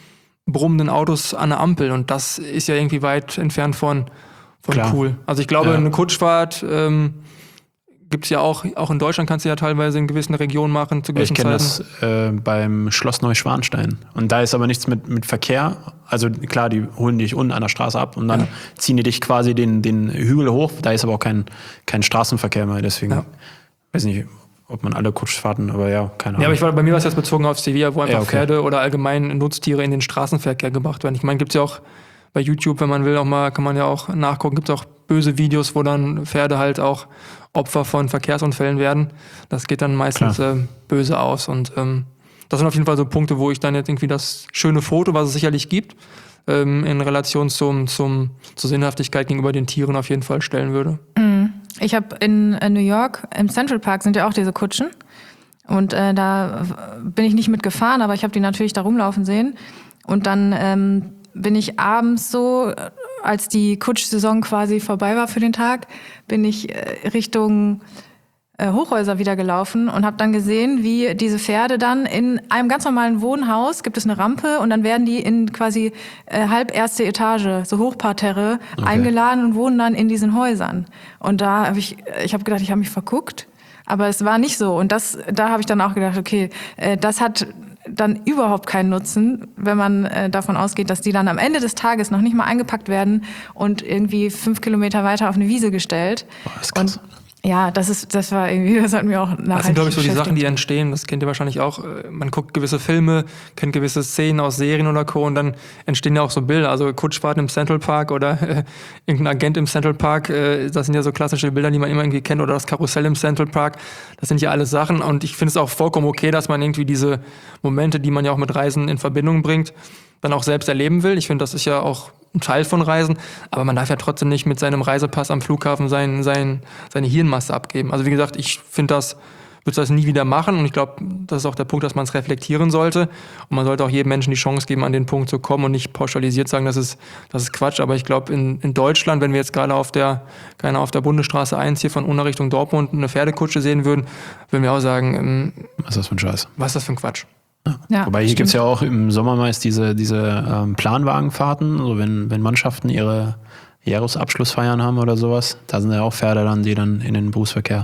brummenden Autos an der Ampel und das ist ja irgendwie weit entfernt von, von Klar. cool. Also ich glaube, Ja. eine Kutschfahrt ähm, gibt es ja auch, auch in Deutschland kannst du ja teilweise in gewissen Regionen machen, zu gewissen Ich kenne Zeiten. das äh, beim Schloss Neuschwanstein. Und da ist aber nichts mit, mit Verkehr. Also klar, die holen dich unten an der Straße ab und dann Ja. ziehen die dich quasi den, den Hügel hoch. Da ist aber auch kein, kein Straßenverkehr mehr. Deswegen Ja. weiß nicht, ob man alle Kutschfahrten, aber ja, keine Ahnung. Ja, aber ich war, bei mir war es jetzt bezogen auf Sevilla, wo einfach Ja, okay. Pferde oder allgemein Nutztiere in den Straßenverkehr gebracht werden. Ich meine, gibt es ja auch bei YouTube, wenn man will, auch mal, kann man ja auch nachgucken, gibt es auch böse Videos, wo dann Pferde halt auch Opfer von Verkehrsunfällen werden. Das geht dann meistens äh, böse aus. Und ähm, das sind auf jeden Fall so Punkte, wo ich dann jetzt irgendwie das schöne Foto, was es sicherlich gibt, ähm, in Relation zum, zum, zur Sinnhaftigkeit gegenüber den Tieren auf jeden Fall stellen würde. Ich habe in äh, New York, im Central Park sind ja auch diese Kutschen. Und äh, da bin ich nicht mitgefahren, aber ich habe die natürlich da rumlaufen sehen. Und dann ähm, bin ich abends so, als die Kutschsaison quasi vorbei war für den Tag, bin ich äh, Richtung äh, Hochhäuser wieder gelaufen und habe dann gesehen, wie diese Pferde dann in einem ganz normalen Wohnhaus, gibt es eine Rampe und dann werden die in quasi äh, halb erste Etage, so Hochparterre, Okay. eingeladen und wohnen dann in diesen Häusern. Und da habe ich, ich habe gedacht, ich habe mich verguckt, aber es war nicht so. Und das, da habe ich dann auch gedacht, okay, äh, das hat dann überhaupt keinen Nutzen, wenn man äh, davon ausgeht, dass die dann am Ende des Tages noch nicht mal eingepackt werden und irgendwie fünf Kilometer weiter auf eine Wiese gestellt. Boah, das ist krass. Und ja, das ist, das war irgendwie, das hat mir auch nachhaltig Das sind, glaube ich, so die Sachen, beschäftigt. die entstehen. Das kennt ihr wahrscheinlich auch. Man guckt gewisse Filme, kennt gewisse Szenen aus Serien oder Co. Und dann entstehen ja auch so Bilder. Also Kutschfahrten im Central Park oder äh, irgendein Agent im Central Park. Äh, das sind ja so klassische Bilder, die man immer irgendwie kennt. Oder das Karussell im Central Park. Das sind ja alles Sachen. Und ich finde es auch vollkommen okay, dass man irgendwie diese Momente, die man ja auch mit Reisen in Verbindung bringt, dann auch selbst erleben will. Ich finde, das ist ja auch ein Teil von Reisen, aber man darf ja trotzdem nicht mit seinem Reisepass am Flughafen sein, sein, seine Hirnmasse abgeben. Also wie gesagt, ich finde das, würde das nie wieder machen und ich glaube, das ist auch der Punkt, dass man es reflektieren sollte und man sollte auch jedem Menschen die Chance geben, an den Punkt zu kommen und nicht pauschalisiert sagen, das ist, das ist Quatsch, aber ich glaube, in, in Deutschland, wenn wir jetzt gerade auf der, keine auf der Bundesstraße eins hier von Unna Richtung Dortmund eine Pferdekutsche sehen würden, würden wir auch sagen, ähm, Was ist das für ein Scheiß? was ist das für ein Quatsch? Ja, Wobei hier stimmt. gibt es ja auch im Sommer meist diese, diese ähm, Planwagenfahrten, so wenn, wenn Mannschaften ihre Jahresabschlussfeiern haben oder sowas. Da sind ja auch Pferde dann, die dann in den Berufsverkehr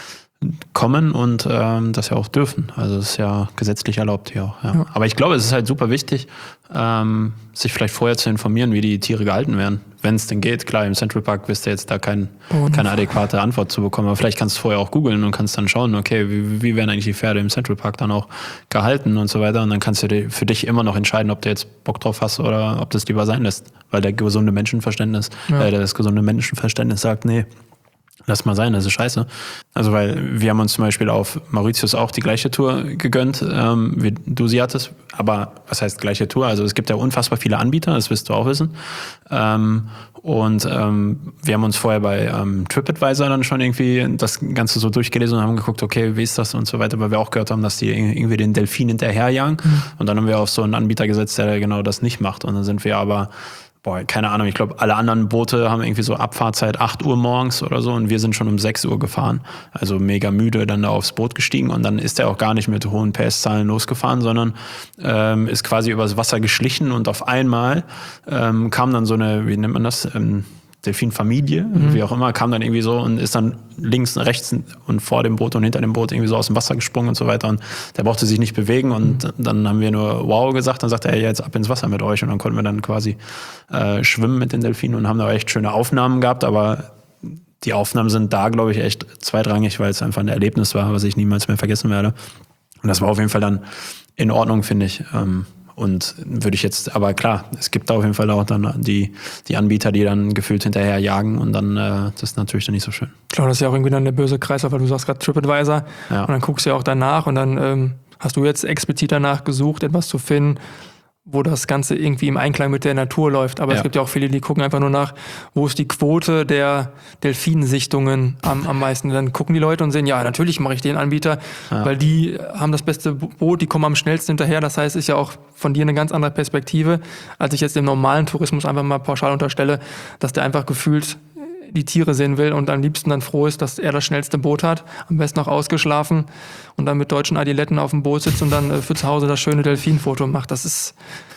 kommen und ähm, das ja auch dürfen. Also es ist ja gesetzlich erlaubt hier auch. Ja. Ja. Aber ich glaube, es ist halt super wichtig, ähm, sich vielleicht vorher zu informieren, wie die Tiere gehalten werden. Wenn es denn geht. Klar, im Central Park wirst du jetzt da kein, keine adäquate Antwort zu bekommen. Aber vielleicht kannst du vorher auch googeln und kannst dann schauen, okay, wie, wie werden eigentlich die Pferde im Central Park dann auch gehalten und so weiter. Und dann kannst du dir für dich immer noch entscheiden, ob du jetzt Bock drauf hast oder ob das lieber sein lässt. Weil der gesunde Menschenverständnis, Ja. äh, das gesunde Menschenverständnis sagt, nee, lass mal sein, das ist scheiße. Also weil wir haben uns zum Beispiel auf Mauritius auch die gleiche Tour gegönnt, ähm, wie du sie hattest. Aber was heißt gleiche Tour? Also es gibt ja unfassbar viele Anbieter, das wirst du auch wissen. Ähm, und ähm, wir haben uns vorher bei ähm, TripAdvisor dann schon irgendwie das Ganze so durchgelesen und haben geguckt, okay, wie ist das und so weiter, weil wir auch gehört haben, dass die irgendwie den Delfin hinterherjagen. Mhm. Und dann haben wir auf so einen Anbieter gesetzt, der genau das nicht macht. Und dann sind wir aber Boah, keine Ahnung, ich glaube, alle anderen Boote haben irgendwie so Abfahrtzeit acht Uhr morgens oder so und wir sind schon um sechs Uhr gefahren. Also mega müde dann da aufs Boot gestiegen und dann ist er auch gar nicht mit hohen P S-Zahlen losgefahren, sondern ähm, ist quasi übers Wasser geschlichen und auf einmal ähm, kam dann so eine, wie nennt man das, ähm, Delfinfamilie, mhm. wie auch immer, kam dann irgendwie so und ist dann links, rechts und vor dem Boot und hinter dem Boot irgendwie so aus dem Wasser gesprungen und so weiter und der brauchte sich nicht bewegen und mhm. dann haben wir nur wow gesagt, dann sagte er, ja, jetzt ab ins Wasser mit euch und dann konnten wir dann quasi äh, schwimmen mit den Delfinen und haben da echt schöne Aufnahmen gehabt, aber die Aufnahmen sind da, glaube ich, echt zweitrangig, weil es einfach ein Erlebnis war, was ich niemals mehr vergessen werde und das war auf jeden Fall dann in Ordnung, finde ich. Ähm, Und würde ich jetzt, aber klar, es gibt da auf jeden Fall auch dann die, die Anbieter, die dann gefühlt hinterher jagen und dann, äh, das ist natürlich dann nicht so schön. Klar, das ist ja auch irgendwie dann der böse Kreislauf, weil du sagst gerade TripAdvisor Ja. und dann guckst du ja auch danach und dann ähm, hast du jetzt explizit danach gesucht, etwas zu finden, wo das Ganze irgendwie im Einklang mit der Natur läuft. Aber Ja. es gibt ja auch viele, die gucken einfach nur nach, wo ist die Quote der Delfinsichtungen am, am meisten. Dann gucken die Leute und sehen, ja, natürlich mache ich den Anbieter, Ja. weil die haben das beste Boot, die kommen am schnellsten hinterher. Das heißt, ist ja auch von dir eine ganz andere Perspektive, als ich jetzt im normalen Tourismus einfach mal pauschal unterstelle, dass der einfach gefühlt die Tiere sehen will und am liebsten dann froh ist, dass er das schnellste Boot hat, am besten noch ausgeschlafen und dann mit deutschen Adiletten auf dem Boot sitzt und dann äh, für zu Hause das schöne Delfinfoto macht. Das ist,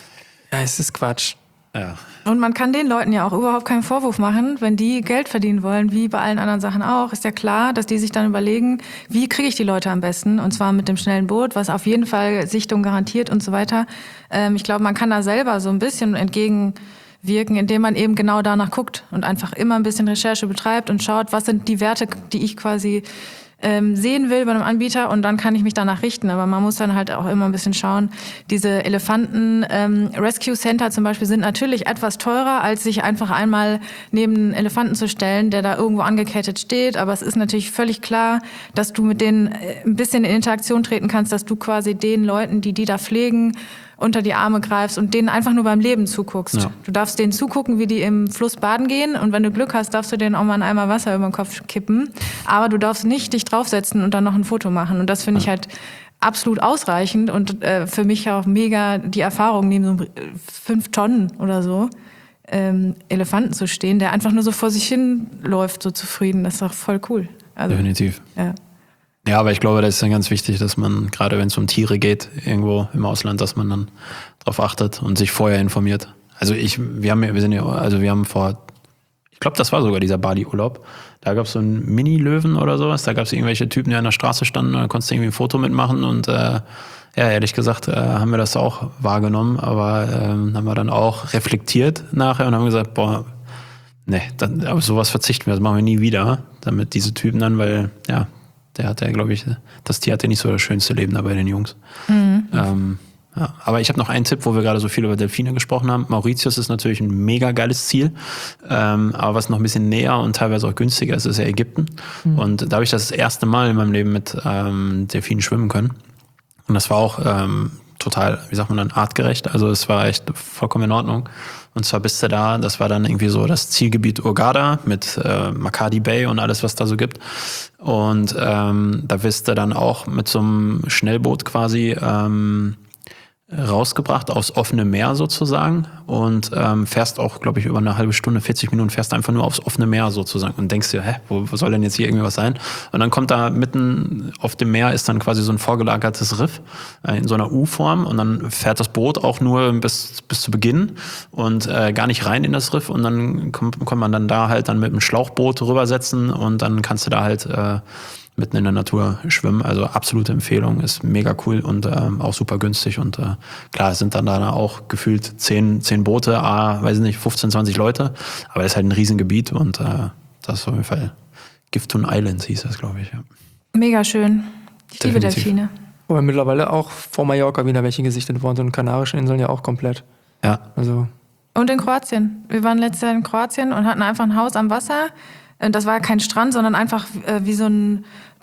Ja, es ist Quatsch. Ja. Und man kann den Leuten ja auch überhaupt keinen Vorwurf machen, wenn die Geld verdienen wollen, wie bei allen anderen Sachen auch. Ist ja klar, dass die sich dann überlegen, wie kriege ich die Leute am besten? Und zwar mit dem schnellen Boot, was auf jeden Fall Sichtung garantiert und so weiter. Ähm, ich glaube, man kann da selber so ein bisschen entgegenwirken, indem man eben genau danach guckt und einfach immer ein bisschen Recherche betreibt und schaut, was sind die Werte, die ich quasi ähm, sehen will bei einem Anbieter, und dann kann ich mich danach richten. Aber man muss dann halt auch immer ein bisschen schauen. Diese Elefanten ähm, Rescue Center zum Beispiel sind natürlich etwas teurer, als sich einfach einmal neben einen Elefanten zu stellen, der da irgendwo angekettet steht. Aber es ist natürlich völlig klar, dass du mit denen ein bisschen in Interaktion treten kannst, dass du quasi den Leuten, die die da pflegen, unter die Arme greifst und denen einfach nur beim Leben zuguckst. Ja. Du darfst denen zugucken, wie die im Fluss baden gehen, und wenn du Glück hast, darfst du denen auch mal einen Eimer Wasser über den Kopf kippen. Aber du darfst nicht dich draufsetzen und dann noch ein Foto machen. Und das finde ich halt absolut ausreichend und äh, für mich auch mega die Erfahrung, neben so fünf Tonnen oder so ähm, Elefanten zu stehen, der einfach nur so vor sich hin läuft, so zufrieden. Das ist doch voll cool. Also, Definitiv. ja. Ja, aber ich glaube, das ist dann ganz wichtig, dass man, gerade wenn es um Tiere geht, irgendwo im Ausland, dass man dann darauf achtet und sich vorher informiert. Also ich, wir haben, wir sind ja, also wir haben vor, ich glaube, das war sogar dieser Bali-Urlaub. Da gab es so einen Mini-Löwen oder sowas. Da gab es irgendwelche Typen, die an der Straße standen, und da konntest du irgendwie ein Foto mitmachen. Und äh, ja, ehrlich gesagt, äh, haben wir das auch wahrgenommen, aber äh, haben wir dann auch reflektiert nachher und haben gesagt, boah, nee, dann, auf sowas verzichten wir, das machen wir nie wieder, damit diese Typen dann, weil, ja, der hatte ja, glaube ich, das Tier hatte nicht so das schönste Leben da bei den Jungs. Mhm. Ähm, ja. Aber ich habe noch einen Tipp, wo wir gerade so viel über Delfine gesprochen haben. Mauritius ist natürlich ein mega geiles Ziel, ähm, aber was noch ein bisschen näher und teilweise auch günstiger ist, ist ja Ägypten. Mhm. Und da habe ich das erste Mal in meinem Leben mit ähm, Delfinen schwimmen können. Und das war auch ähm, total, wie sagt man dann, artgerecht. Also es war echt vollkommen in Ordnung. Und zwar bist du da, das war dann irgendwie so das Zielgebiet Hurghada mit äh, Makadi Bay und alles, was da so gibt. Und ähm, da bist du dann auch mit so einem Schnellboot quasi ähm, rausgebracht aufs offene Meer sozusagen und ähm, fährst auch, glaube ich, über eine halbe Stunde, vierzig Minuten fährst einfach nur aufs offene Meer sozusagen und denkst dir, hä, wo, wo soll denn jetzt hier irgendwie was sein? Und dann kommt da mitten auf dem Meer ist dann quasi so ein vorgelagertes Riff äh, in so einer U-Form und dann fährt das Boot auch nur bis, bis zu Beginn und äh, gar nicht rein in das Riff und dann kommt, kommt man dann da halt dann mit einem Schlauchboot rübersetzen und dann kannst du da halt äh, mitten in der Natur schwimmen. Also absolute Empfehlung, ist mega cool und ähm, auch super günstig. Und äh, klar, es sind dann da auch gefühlt zehn, zehn Boote, ah, weiß nicht, fünfzehn, zwanzig Leute. Aber es ist halt ein Riesengebiet und äh, das ist auf jeden Fall Giftun Island hieß das, glaube ich. Ja. Mega schön. Ich liebe Delfine. Aber mittlerweile auch vor Mallorca wieder welche gesichtet worden, so in Kanarischen Inseln ja auch komplett. Ja. Also. Und in Kroatien. Wir waren letztes Jahr in Kroatien und hatten einfach ein Haus am Wasser. Das war kein Strand, sondern einfach äh, wie so ein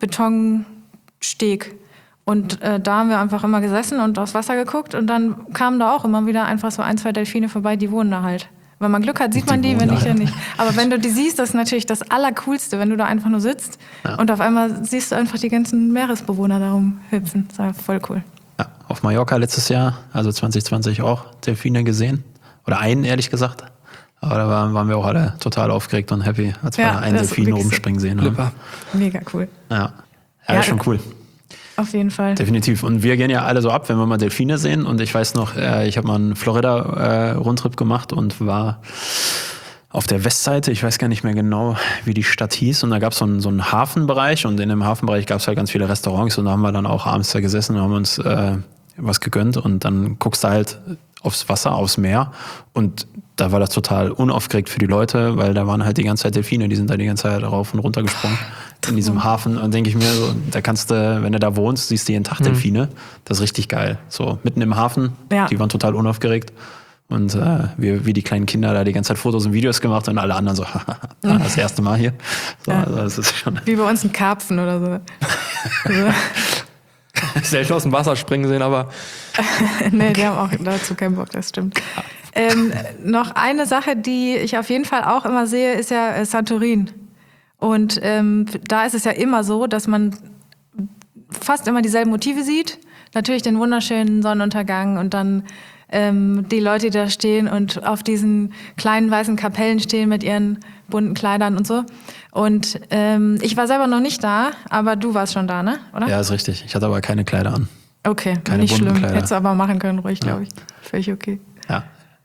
Betonsteg. Und äh, da haben wir einfach immer gesessen und aufs Wasser geguckt. Und dann kamen da auch immer wieder einfach so ein, zwei Delfine vorbei, die wohnen da halt. Wenn man Glück hat, sieht man die, wenn nicht, dann nicht. Aber wenn du die siehst, das ist natürlich das Allercoolste, wenn du da einfach nur sitzt ja. und auf einmal siehst du einfach die ganzen Meeresbewohner da rumhüpfen. Das war voll cool. Ja, auf Mallorca letztes Jahr, also zwanzig zwanzig auch Delfine gesehen. Oder einen, ehrlich gesagt. Aber da waren, waren wir auch alle total aufgeregt und happy, als wir ja, einen Delfin rumspringen sehen haben. Mega cool. Ja, ja, ja schon cool. Auf jeden Fall. Definitiv. Und wir gehen ja alle so ab, wenn wir mal Delfine sehen. Und ich weiß noch, äh, ich habe mal einen Florida-Rundtrip äh, gemacht und war auf der Westseite, ich weiß gar nicht mehr genau, wie die Stadt hieß. Und da gab es so einen, so einen Hafenbereich. Und in dem Hafenbereich gab es halt ganz viele Restaurants. Und da haben wir dann auch abends da gesessen und haben uns äh, was gegönnt. Und dann guckst du halt aufs Wasser, aufs Meer. Und da war das total unaufgeregt für die Leute, weil da waren halt die ganze Zeit Delfine, die sind da die ganze Zeit rauf und runter gesprungen in diesem Hafen. Und denke ich mir so, da kannst du, wenn du da wohnst, siehst du jeden Tag Delfine. Das ist richtig geil. So mitten im Hafen, ja. Die waren total unaufgeregt. Und äh, wir, wie die kleinen Kinder da die ganze Zeit Fotos und Videos gemacht und alle anderen so, das erste Mal hier. So, ja. Also das ist schon wie bei uns ein Karpfen oder so. Also. Selten aus dem Wasser springen sehen, aber... nee, die haben auch dazu keinen Bock, das stimmt. Ähm, noch eine Sache, die ich auf jeden Fall auch immer sehe, ist ja Santorin. Und ähm, da ist es ja immer so, dass man fast immer dieselben Motive sieht. Natürlich den wunderschönen Sonnenuntergang und dann ähm, die Leute, die da stehen und auf diesen kleinen weißen Kapellen stehen mit ihren bunten Kleidern und so. Und ähm, ich war selber noch nicht da, aber du warst schon da, ne? Oder? Ja, ist richtig. Ich hatte aber keine Kleider an. Okay, keine nicht schlimm. Kleider. Hättest du aber machen können, ruhig, glaube ja. ich. Völlig okay. Ja,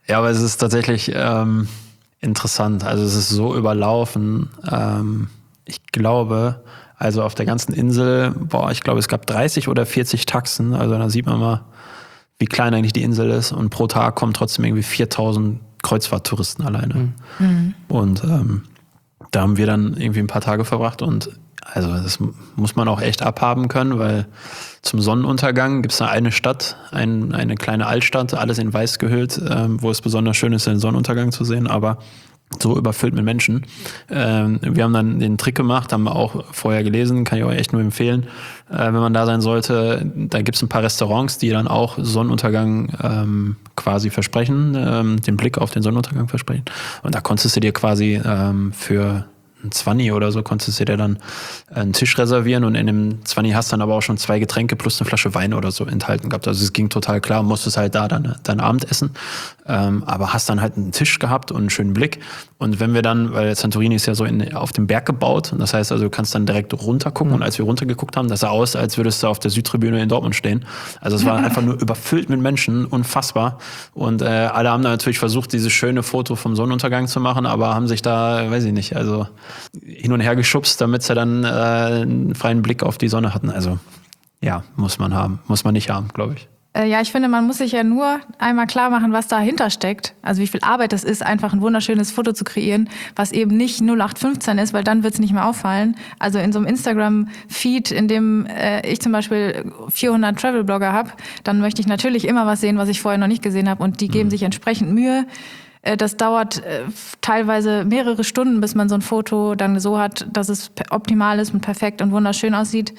Ja, aber es ist tatsächlich ähm, interessant. Also es ist so überlaufen. Ähm, ich glaube, also auf der ganzen Insel, boah, ich glaube, es gab dreißig oder vierzig Taxen. Also da sieht man mal, wie klein eigentlich die Insel ist. Und pro Tag kommen trotzdem irgendwie viertausend Kreuzfahrttouristen alleine. Mhm. Und ähm, da haben wir dann irgendwie ein paar Tage verbracht und also das muss man auch echt abhaben können, weil zum Sonnenuntergang gibt es da eine Stadt, ein, eine kleine Altstadt, alles in weiß gehüllt, ähm, wo es besonders schön ist, den Sonnenuntergang zu sehen, aber so überfüllt mit Menschen. Ähm, wir haben dann den Trick gemacht, haben wir auch vorher gelesen, kann ich euch echt nur empfehlen, äh, wenn man da sein sollte. Da gibt es ein paar Restaurants, die dann auch Sonnenuntergang ähm, quasi versprechen, ähm, den Blick auf den Sonnenuntergang versprechen. Und da konntest du dir quasi ähm, für ein Zwanni oder so konntest du dir dann einen Tisch reservieren und in dem Zwanni hast dann aber auch schon zwei Getränke plus eine Flasche Wein oder so enthalten gehabt. Also es ging total klar, musstest halt da dann dein Abendessen, ähm, aber hast dann halt einen Tisch gehabt und einen schönen Blick. Und wenn wir dann, weil Santorini ist ja so in, auf dem Berg gebaut, und das heißt also, du kannst dann direkt runter gucken. Und als wir runtergeguckt haben, das sah aus, als würdest du auf der Südtribüne in Dortmund stehen. Also es war einfach nur überfüllt mit Menschen, unfassbar. Und äh, alle haben da natürlich versucht, dieses schöne Foto vom Sonnenuntergang zu machen, aber haben sich da, weiß ich nicht, also hin und her geschubst, damit sie dann äh, einen freien Blick auf die Sonne hatten. Also ja, muss man haben, muss man nicht haben, glaube ich. Äh, ja, ich finde, man muss sich ja nur einmal klar machen, was dahinter steckt. Also wie viel Arbeit es ist, einfach ein wunderschönes Foto zu kreieren, was eben nicht null acht fünfzehn ist, weil dann wird es nicht mehr auffallen. Also in so einem Instagram-Feed, in dem äh, ich zum Beispiel vierhundert Travel-Blogger habe, dann möchte ich natürlich immer was sehen, was ich vorher noch nicht gesehen habe, und die geben mhm. sich entsprechend Mühe. Das dauert äh, teilweise mehrere Stunden, bis man so ein Foto dann so hat, dass es optimal ist und perfekt und wunderschön aussieht.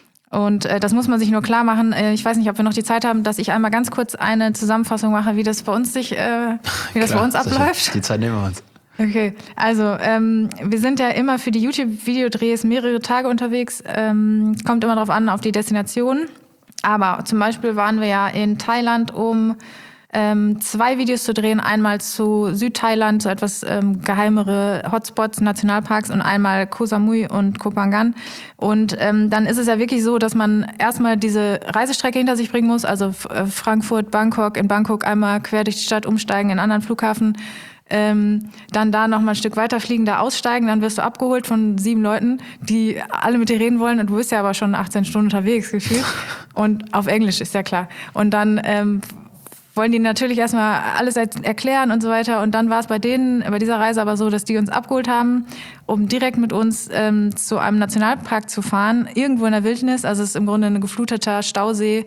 Und äh, das muss man sich nur klar machen. Äh, ich weiß nicht, ob wir noch die Zeit haben, dass ich einmal ganz kurz eine Zusammenfassung mache, wie das bei uns sich, äh, wie das Klar, bei uns abläuft. Die Zeit nehmen wir uns. Okay, also ähm, wir sind ja immer für die YouTube-Videodrehs mehrere Tage unterwegs. Ähm, kommt immer darauf an, auf die Destination. Aber zum Beispiel waren wir ja in Thailand, um Ähm, zwei Videos zu drehen, einmal zu Südthailand, so etwas ähm, geheimere Hotspots, Nationalparks, und einmal Koh Samui und Koh Phangan. Und ähm, dann ist es ja wirklich so, dass man erstmal diese Reisestrecke hinter sich bringen muss, also äh, Frankfurt, Bangkok, in Bangkok einmal quer durch die Stadt umsteigen, in einen anderen Flughafen, ähm, dann da noch mal ein Stück weiter fliegen, da aussteigen, dann wirst du abgeholt von sieben Leuten, die alle mit dir reden wollen, und du bist ja aber schon achtzehn Stunden unterwegs gefühlt. Und auf Englisch, ist ja klar. Und dann ähm, wollen die natürlich erstmal alles erklären und so weiter. Und dann war es bei denen, bei dieser Reise aber so, dass die uns abgeholt haben, um direkt mit uns ähm, zu einem Nationalpark zu fahren, irgendwo in der Wildnis. Also es ist im Grunde ein gefluteter Stausee.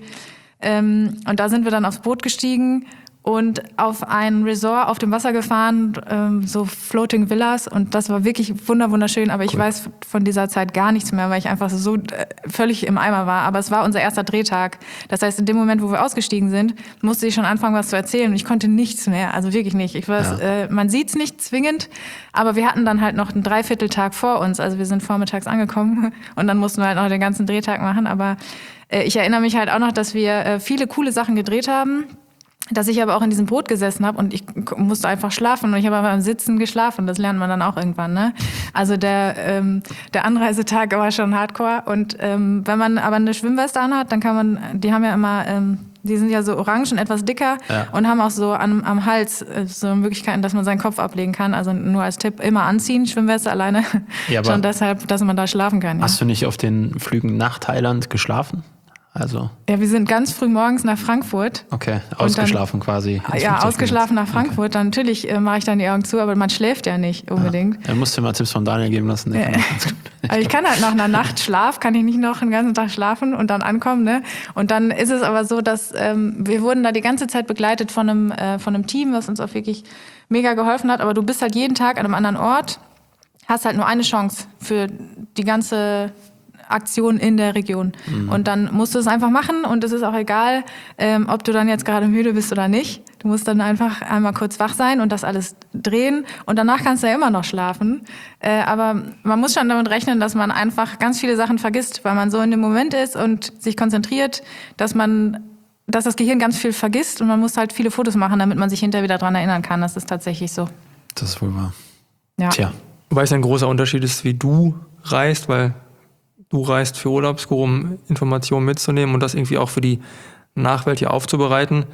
Ähm, und da sind wir dann aufs Boot gestiegen und auf ein Resort auf dem Wasser gefahren, ähm, so Floating Villas. Und das war wirklich wunderschön. Aber ich cool. weiß von dieser Zeit gar nichts mehr, weil ich einfach so äh, völlig im Eimer war. Aber es war unser erster Drehtag. Das heißt, in dem Moment, wo wir ausgestiegen sind, musste ich schon anfangen, was zu erzählen. Und ich konnte nichts mehr, also wirklich nicht. Ich weiß, ja. äh, man sieht's nicht zwingend, aber wir hatten dann halt noch einen Dreivierteltag vor uns. Also wir sind vormittags angekommen und dann mussten wir halt noch den ganzen Drehtag machen. Aber äh, ich erinnere mich halt auch noch, dass wir äh, viele coole Sachen gedreht haben. Dass ich aber auch in diesem Boot gesessen habe und ich musste einfach schlafen, und ich habe aber am Sitzen geschlafen. Das lernt man dann auch irgendwann, ne? Also der, ähm, der Anreisetag war schon hardcore. Und ähm, wenn man aber eine Schwimmweste anhat, dann kann man, die haben ja immer, ähm, die sind ja so orange und etwas dicker, ja. und haben auch so am, am Hals äh, so Möglichkeiten, dass man seinen Kopf ablegen kann. Also nur als Tipp, immer anziehen, Schwimmweste alleine. Ja, schon deshalb, dass man da schlafen kann. Ja. Hast du nicht auf den Flügen nach Thailand geschlafen? Also. Ja, wir sind ganz früh morgens nach Frankfurt. Okay, ausgeschlafen dann, quasi. Ja, ausgeschlafen nach Frankfurt. Okay. Dann natürlich äh, mache ich dann die Augen zu, aber man schläft ja nicht unbedingt. Ja. Er musste mal Tipps von Daniel geben lassen. Ja. Also ich kann halt nach einer Nacht Schlaf, kann ich nicht noch den ganzen Tag schlafen und dann ankommen. Ne? Und dann ist es aber so, dass ähm, wir wurden da die ganze Zeit begleitet von einem, äh, von einem Team, was uns auch wirklich mega geholfen hat. Aber du bist halt jeden Tag an einem anderen Ort, hast halt nur eine Chance für die ganze Aktion in der Region. Mhm. Und dann musst du es einfach machen, und es ist auch egal, ähm, ob du dann jetzt gerade müde bist oder nicht. Du musst dann einfach einmal kurz wach sein und das alles drehen, und danach kannst du ja immer noch schlafen. Äh, aber man muss schon damit rechnen, dass man einfach ganz viele Sachen vergisst, weil man so in dem Moment ist und sich konzentriert, dass man, dass das Gehirn ganz viel vergisst, und man muss halt viele Fotos machen, damit man sich hinterher wieder dran erinnern kann. Das ist tatsächlich so. Das ist wohl wahr. Ja. Tja. Weil es ein großer Unterschied ist, wie du reist, weil du reist für Urlaubsguru, um Informationen mitzunehmen und das irgendwie auch für die Nachwelt hier aufzubereiten.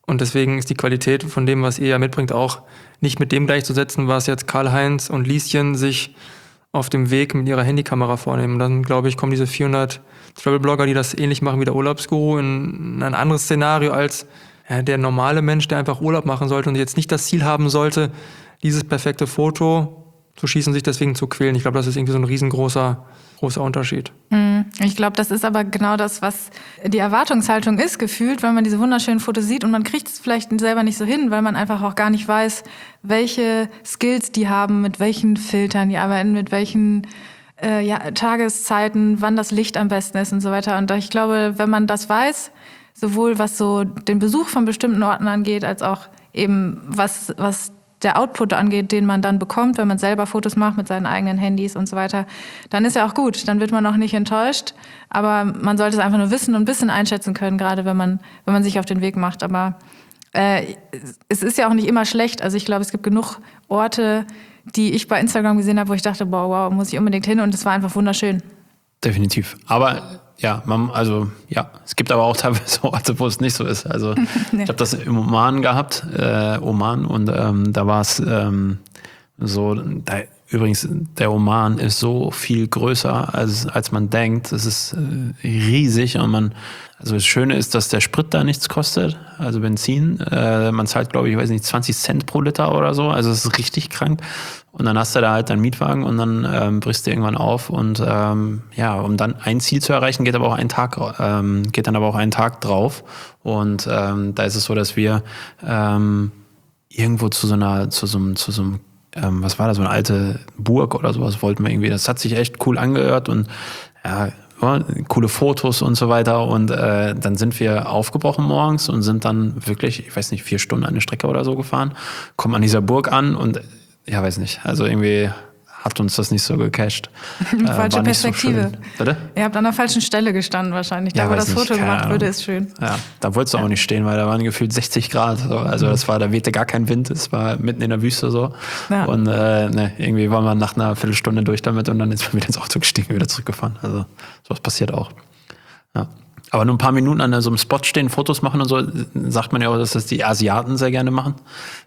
Und deswegen ist die Qualität von dem, was ihr ja mitbringt, auch nicht mit dem gleichzusetzen, was jetzt Karl-Heinz und Lieschen sich auf dem Weg mit ihrer Handykamera vornehmen. Dann, glaube ich, kommen diese vierhundert Travel-Blogger, die das ähnlich machen wie der Urlaubsguru, in ein anderes Szenario als ja, der normale Mensch, der einfach Urlaub machen sollte und jetzt nicht das Ziel haben sollte, dieses perfekte Foto zu schießen, sich deswegen zu quälen. Ich glaube, das ist irgendwie so ein riesengroßer großer Unterschied. Ich glaube, das ist aber genau das, was die Erwartungshaltung ist, gefühlt, weil man diese wunderschönen Fotos sieht und man kriegt es vielleicht selber nicht so hin, weil man einfach auch gar nicht weiß, welche Skills die haben, mit welchen Filtern die arbeiten, mit welchen äh, ja, Tageszeiten, wann das Licht am besten ist und so weiter. Und ich glaube, wenn man das weiß, sowohl was so den Besuch von bestimmten Orten angeht, als auch eben was, was der Output angeht, den man dann bekommt, wenn man selber Fotos macht mit seinen eigenen Handys und so weiter, dann ist ja auch gut. Dann wird man auch nicht enttäuscht. Aber man sollte es einfach nur wissen und ein bisschen einschätzen können, gerade wenn man, wenn man sich auf den Weg macht. Aber äh, es ist ja auch nicht immer schlecht. Also ich glaube, es gibt genug Orte, die ich bei Instagram gesehen habe, wo ich dachte, wow, wow, muss ich unbedingt hin. Und es war einfach wunderschön. Definitiv. Aber ja, man, also ja, es gibt aber auch teilweise Orte, wo es nicht so ist. Also nee. Ich habe das im Oman gehabt, äh, Oman, und ähm, da war es ähm, so, da, übrigens, der Oman ist so viel größer, als, als man denkt. Es ist äh, riesig und man, also das Schöne ist, dass der Sprit da nichts kostet, also Benzin. Äh, man zahlt, glaube ich, ich weiß nicht, zwanzig Cent pro Liter oder so, also es ist richtig krank. Und dann hast du da halt deinen Mietwagen und dann ähm, brichst du irgendwann auf und ähm, ja, um dann ein Ziel zu erreichen, geht aber auch ein Tag, ähm, geht dann aber auch ein Tag drauf. Und ähm, da ist es so, dass wir ähm, irgendwo zu so einer, zu so einem, zu so einem, ähm, was war das, so eine alte Burg oder sowas wollten wir irgendwie. Das hat sich echt cool angehört und ja, ja, coole Fotos und so weiter. Und äh, dann sind wir aufgebrochen morgens und sind dann wirklich, ich weiß nicht, vier Stunden eine Strecke oder so gefahren, kommen an dieser Burg an und ja, weiß nicht. Also irgendwie hat uns das nicht so gecasht. Äh, Falsche Perspektive. So Bitte? Ihr habt an der falschen Stelle gestanden wahrscheinlich. Da, ja, wo das nicht, Foto gemacht Ahnung. wurde, ist schön. Ja, da wolltest du ja. auch nicht stehen, weil da waren gefühlt sechzig Grad. So. Also das war, da wehte gar kein Wind. Es war mitten in der Wüste so. Ja. Und äh, ne, irgendwie waren wir nach einer Viertelstunde durch damit und dann ist man wieder ins Auto gestiegen und wieder zurückgefahren. Also sowas passiert auch. Ja. Aber nur ein paar Minuten an so einem Spot stehen, Fotos machen und so, sagt man ja auch, dass das die Asiaten sehr gerne machen.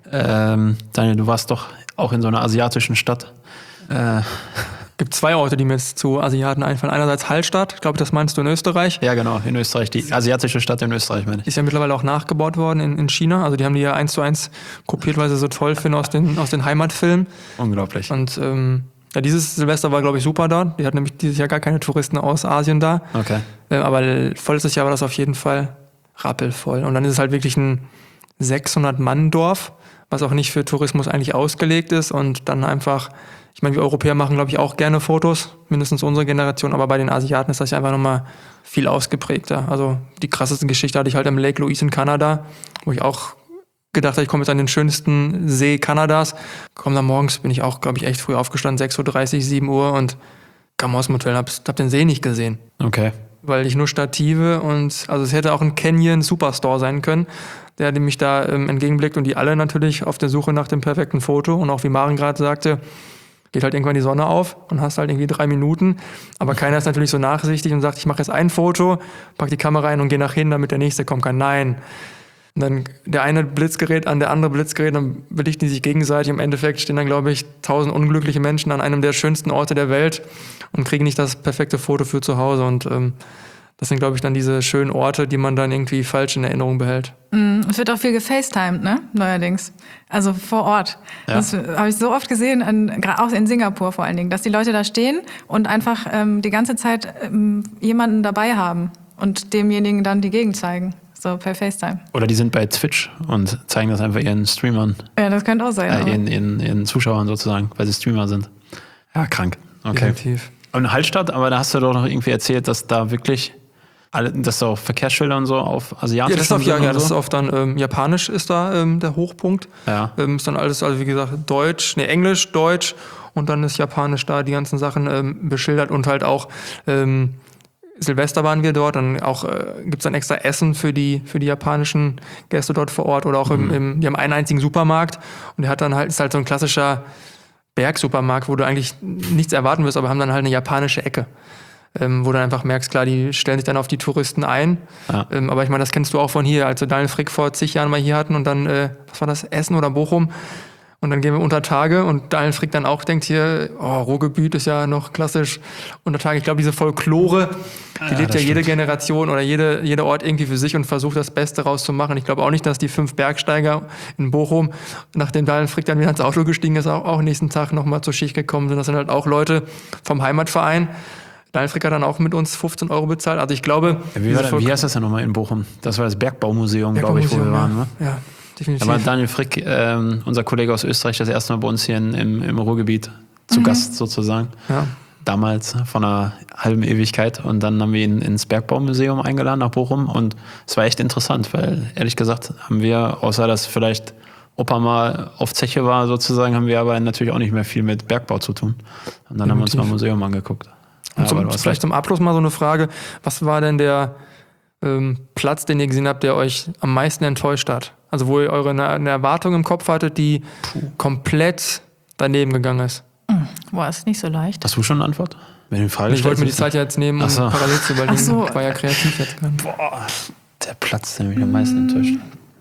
Ähm, Daniel, du warst doch auch in so einer asiatischen Stadt. Äh, gibt zwei Orte, die mir jetzt zu Asiaten einfallen. Einerseits Hallstatt, ich glaube, das meinst du in Österreich. Ja, genau, in Österreich. Die asiatische Stadt in Österreich, meine ich. Ist ja mittlerweile auch nachgebaut worden in, in China. Also die haben die ja eins zu eins kopiert, weil sie so toll finden aus den, aus den Heimatfilmen. Unglaublich. Und ähm, ja, dieses Silvester war, glaube ich, super da. Die hatten nämlich dieses Jahr gar keine Touristen aus Asien da. Okay. Äh, aber volles Jahr war das auf jeden Fall rappelvoll. Und dann ist es halt wirklich ein sechshundert-Mann-Dorf, was auch nicht für Tourismus eigentlich ausgelegt ist. Und dann einfach, ich meine, wir Europäer machen, glaube ich, auch gerne Fotos, mindestens unsere Generation. Aber bei den Asiaten ist das ja einfach nochmal viel ausgeprägter. Also die krasseste Geschichte hatte ich halt im Lake Louise in Kanada, wo ich auch gedacht habe, ich komme jetzt an den schönsten See Kanadas. Komm dann morgens, bin ich auch, glaube ich, echt früh aufgestanden, sechs Uhr dreißig, sieben Uhr und kam aus dem Hotel und hab, hab den See nicht gesehen. Okay. Weil ich nur Stative und, also es hätte auch ein Canyon Superstore sein können, der mich da ähm, entgegenblickt und die alle natürlich auf der Suche nach dem perfekten Foto. Und auch wie Maren gerade sagte, geht halt irgendwann die Sonne auf und hast halt irgendwie drei Minuten. Aber keiner ist natürlich so nachsichtig und sagt, ich mache jetzt ein Foto, pack die Kamera ein und gehe nach hin, damit der nächste kommen kann. Nein. Und dann der eine Blitzgerät an der andere Blitzgerät, dann belichten die sich gegenseitig. Im Endeffekt stehen dann, glaube ich, tausend unglückliche Menschen an einem der schönsten Orte der Welt und kriegen nicht das perfekte Foto für zu Hause. Und ähm, das sind, glaube ich, dann diese schönen Orte, die man dann irgendwie falsch in Erinnerung behält. Mm, es wird auch viel gefacetimed, ne? Neuerdings. Also vor Ort. Ja. Das habe ich so oft gesehen, an, auch in Singapur vor allen Dingen, dass die Leute da stehen und einfach ähm, die ganze Zeit ähm, jemanden dabei haben und demjenigen dann die Gegend zeigen. So per FaceTime. Oder die sind bei Twitch und zeigen das einfach ihren Streamern. Ja, das könnte auch sein. Äh, ihren, ihren, ihren Zuschauern sozusagen, weil sie Streamer sind. Ja, krank. Okay. Definitiv. Und Hallstatt, aber da hast du doch noch irgendwie erzählt, dass da wirklich, alle, dass da auch Verkehrsschilder und so auf asiatisch ja, das ist auf, ja, ja, das so? ist auf dann ähm, Japanisch ist da ähm, der Hochpunkt. Ja. Ähm, ist dann alles, also wie gesagt, Deutsch, nee, Englisch, Deutsch und dann ist Japanisch da, die ganzen Sachen ähm, beschildert und halt auch ähm, Silvester waren wir dort, dann auch äh, gibt's dann extra Essen für die für die japanischen Gäste dort vor Ort oder auch im, im die haben einen einzigen Supermarkt und der hat dann halt ist halt so ein klassischer Bergsupermarkt, wo du eigentlich nichts erwarten wirst, aber haben dann halt eine japanische Ecke. ähm, wo du einfach merkst, klar, die stellen sich dann auf die Touristen ein. Ja. Ähm, aber ich meine, das kennst du auch von hier, als wir Daniel Frick vor zig Jahren mal hier hatten und dann, äh, was war das, Essen oder Bochum? Und dann gehen wir unter Tage und Daniel Frick dann auch denkt hier, oh, Ruhrgebiet ist ja noch klassisch unter Tage. Ich glaube, diese Folklore, die Ja, lebt ja das jede stimmt. Generation oder jede, jeder Ort irgendwie für sich und versucht das Beste rauszumachen. Ich glaube auch nicht, dass die fünf Bergsteiger in Bochum, nachdem Daniel Frick dann wieder ins Auto gestiegen ist, auch, auch nächsten Tag nochmal zur Schicht gekommen sind. Das sind halt auch Leute vom Heimatverein. Daniel Frick hat dann auch mit uns fünfzehn Euro bezahlt. Also ich glaube... Ja, wie, war das, wie heißt das denn nochmal in Bochum? Das war das Bergbaumuseum, Ja, glaube ich, wo wir ja. waren. Ne? Ja, definitiv. Da war Daniel Frick, ähm, unser Kollege aus Österreich, das erste Mal bei uns hier in, im, im Ruhrgebiet zu Gast sozusagen. Ja. Damals von einer halben Ewigkeit. Und dann haben wir ihn ins Bergbaumuseum eingeladen nach Bochum. Und es war echt interessant, weil ehrlich gesagt haben wir, außer dass vielleicht Opa mal auf Zeche war sozusagen, haben wir aber natürlich auch nicht mehr viel mit Bergbau zu tun. Und dann haben wir uns mal ein Museum angeguckt. Und Ja, zum, aber du hast vielleicht recht. zum Abschluss mal so eine Frage. Was war denn der ähm, Platz, den ihr gesehen habt, der euch am meisten enttäuscht hat? Also wo ihr eure eine, eine Erwartung im Kopf hattet, die komplett daneben gegangen ist. Boah, ist nicht so leicht. Hast du schon eine Antwort? Wenn du die Frage Ich wollte mir die stellst, Zeit ja jetzt nehmen, um Ach so. parallel zu überlegen. Ach so. Ich war ja kreativ jetzt. boah, der Platz, der mich am meisten enttäuscht.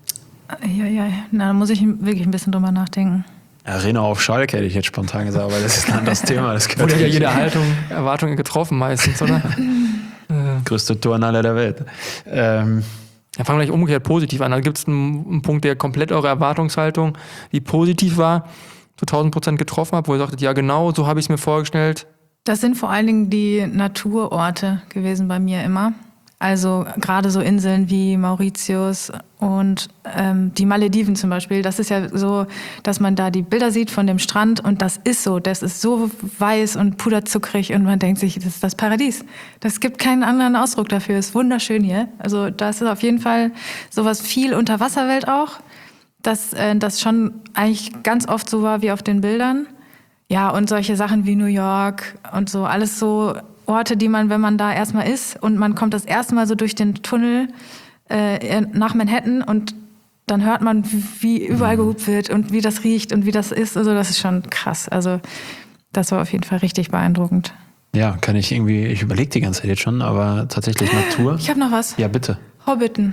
Ja, ja, na, da muss ich wirklich ein bisschen drüber nachdenken. Arena auf Schalke hätte ich jetzt spontan gesagt, aber das ist ein anderes Thema. Das Wurde ja nicht. jede Haltung, Erwartung getroffen meistens, oder? äh, Größte Turnhalle der Welt. Ähm, ja, fangen wir gleich umgekehrt positiv an. Da gibt es einen, einen Punkt, der komplett eure Erwartungshaltung, die positiv war, zu tausend Prozent getroffen hat, wo ihr sagtet, ja genau, so habe ich es mir vorgestellt. Das sind vor allen Dingen die Naturorte gewesen bei mir immer. Also gerade so Inseln wie Mauritius und ähm, die Malediven zum Beispiel. Das ist ja so, dass man da die Bilder sieht von dem Strand und das ist so. Das ist so weiß und puderzuckrig und man denkt sich, das ist das Paradies. Das gibt keinen anderen Ausdruck dafür. Ist wunderschön hier. Also das ist auf jeden Fall sowas viel Unterwasserwelt auch, dass äh, das schon eigentlich ganz oft so war wie auf den Bildern. Ja, und solche Sachen wie New York und so, alles so Orte, die man, wenn man da erstmal ist und man kommt das erste Mal so durch den Tunnel äh, nach Manhattan und dann hört man, wie überall gehupt wird und wie das riecht und wie das ist. Also das ist schon krass. Also das war auf jeden Fall richtig beeindruckend. ja, kann ich irgendwie, ich überlege die ganze Zeit jetzt schon, aber tatsächlich Natur. Ich habe noch was. Ja, bitte. Hobbiten.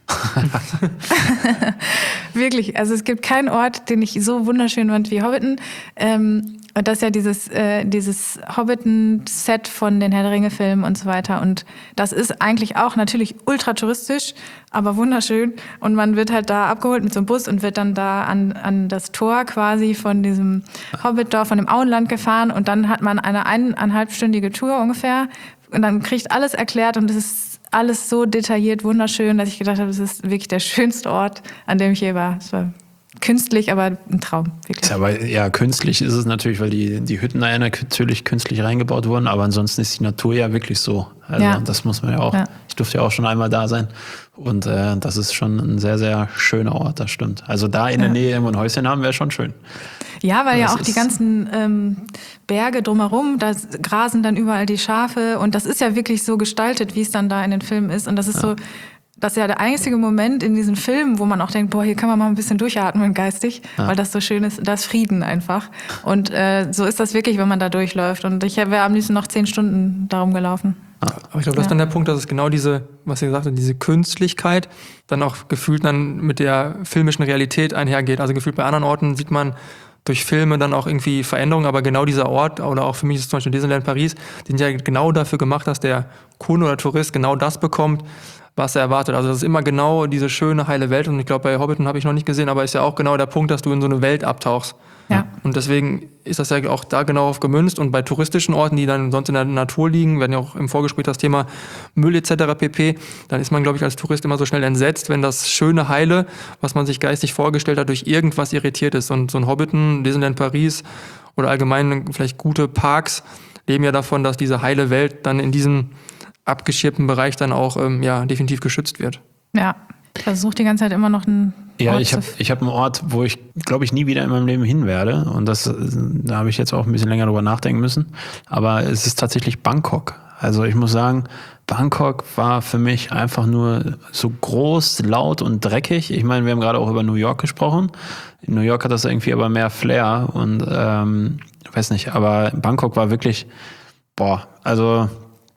Wirklich, also es gibt keinen Ort, den ich so wunderschön fand wie Hobbiten. Ähm, und das ist ja dieses, äh, dieses Hobbiten-Set von den Herr der Ringe-Filmen und so weiter. Und das ist eigentlich auch natürlich ultra touristisch, aber wunderschön. Und man wird halt da abgeholt mit so einem Bus und wird dann da an, an das Tor quasi von diesem Hobbitdorf, von dem Auenland gefahren. Und dann hat man eine eineinhalbstündige Tour ungefähr. Und dann kriegt alles erklärt und es ist alles so detailliert, wunderschön, dass ich gedacht habe, das ist wirklich der schönste Ort, an dem ich je war. Es war künstlich, aber ein Traum, wirklich. Ist aber ja, künstlich ist es natürlich, weil die, die Hütten da ja natürlich künstlich reingebaut wurden, aber ansonsten ist die Natur ja wirklich so. Also Ja. das muss man ja auch. Ja. Ich durfte ja auch schon einmal da sein und äh, das ist schon ein sehr, sehr schöner Ort, das stimmt. Also da in der Ja. Nähe irgendwo ein Häuschen haben, wäre schon schön. Ja, weil ja Das auch die ist- ganzen ähm, Berge drumherum, da grasen dann überall die Schafe und das ist ja wirklich so gestaltet, wie es dann da in den Filmen ist. Und das ist so, das ist ja der einzige Moment in diesen Filmen, wo man auch denkt, boah, hier kann man mal ein bisschen durchatmen geistig, weil das so schön ist, da ist Frieden einfach. Und äh, so ist das wirklich, wenn man da durchläuft. Und ich wäre am liebsten noch zehn Stunden darum gelaufen. Aber ich glaube, das ist dann der Punkt, dass es genau diese, was ihr gesagt habt, diese Künstlichkeit dann auch gefühlt dann mit der filmischen Realität einhergeht. Also gefühlt bei anderen Orten sieht man durch Filme dann auch irgendwie Veränderungen, aber genau dieser Ort, oder auch für mich ist es zum Beispiel Disneyland Paris, die sind ja genau dafür gemacht, dass der Kunde oder Tourist genau das bekommt, was er erwartet. Also das ist immer genau diese schöne, heile Welt. Und ich glaube, bei Hobbiton habe ich noch nicht gesehen, aber ist ja auch genau der Punkt, dass du in so eine Welt abtauchst. Ja. Und deswegen ist das ja auch da genau auf gemünzt. Und bei touristischen Orten, die dann sonst in der Natur liegen, werden ja auch im Vorgespräch das Thema Müll et cetera pp., dann ist man, glaube ich, als Tourist immer so schnell entsetzt, wenn das schöne Heile, was man sich geistig vorgestellt hat, durch irgendwas irritiert ist. Und so ein Hobbiton, Disneyland Paris oder allgemein vielleicht gute Parks leben ja davon, dass diese heile Welt dann in diesem abgeschirmten Bereich dann auch ähm, ja, definitiv geschützt wird. Ja, ich versuche die ganze Zeit immer noch einen Ja, Ort ich habe zu ich hab einen Ort, wo ich, glaube ich, nie wieder in meinem Leben hin werde. Und das, äh, da habe ich jetzt auch ein bisschen länger drüber nachdenken müssen. Aber es ist tatsächlich Bangkok. Also ich muss sagen, Bangkok war für mich einfach nur so groß, laut und dreckig. Ich meine, wir haben gerade auch über New York gesprochen. In New York hat das irgendwie aber mehr Flair. Und ähm, ich weiß nicht, aber Bangkok war wirklich, boah, also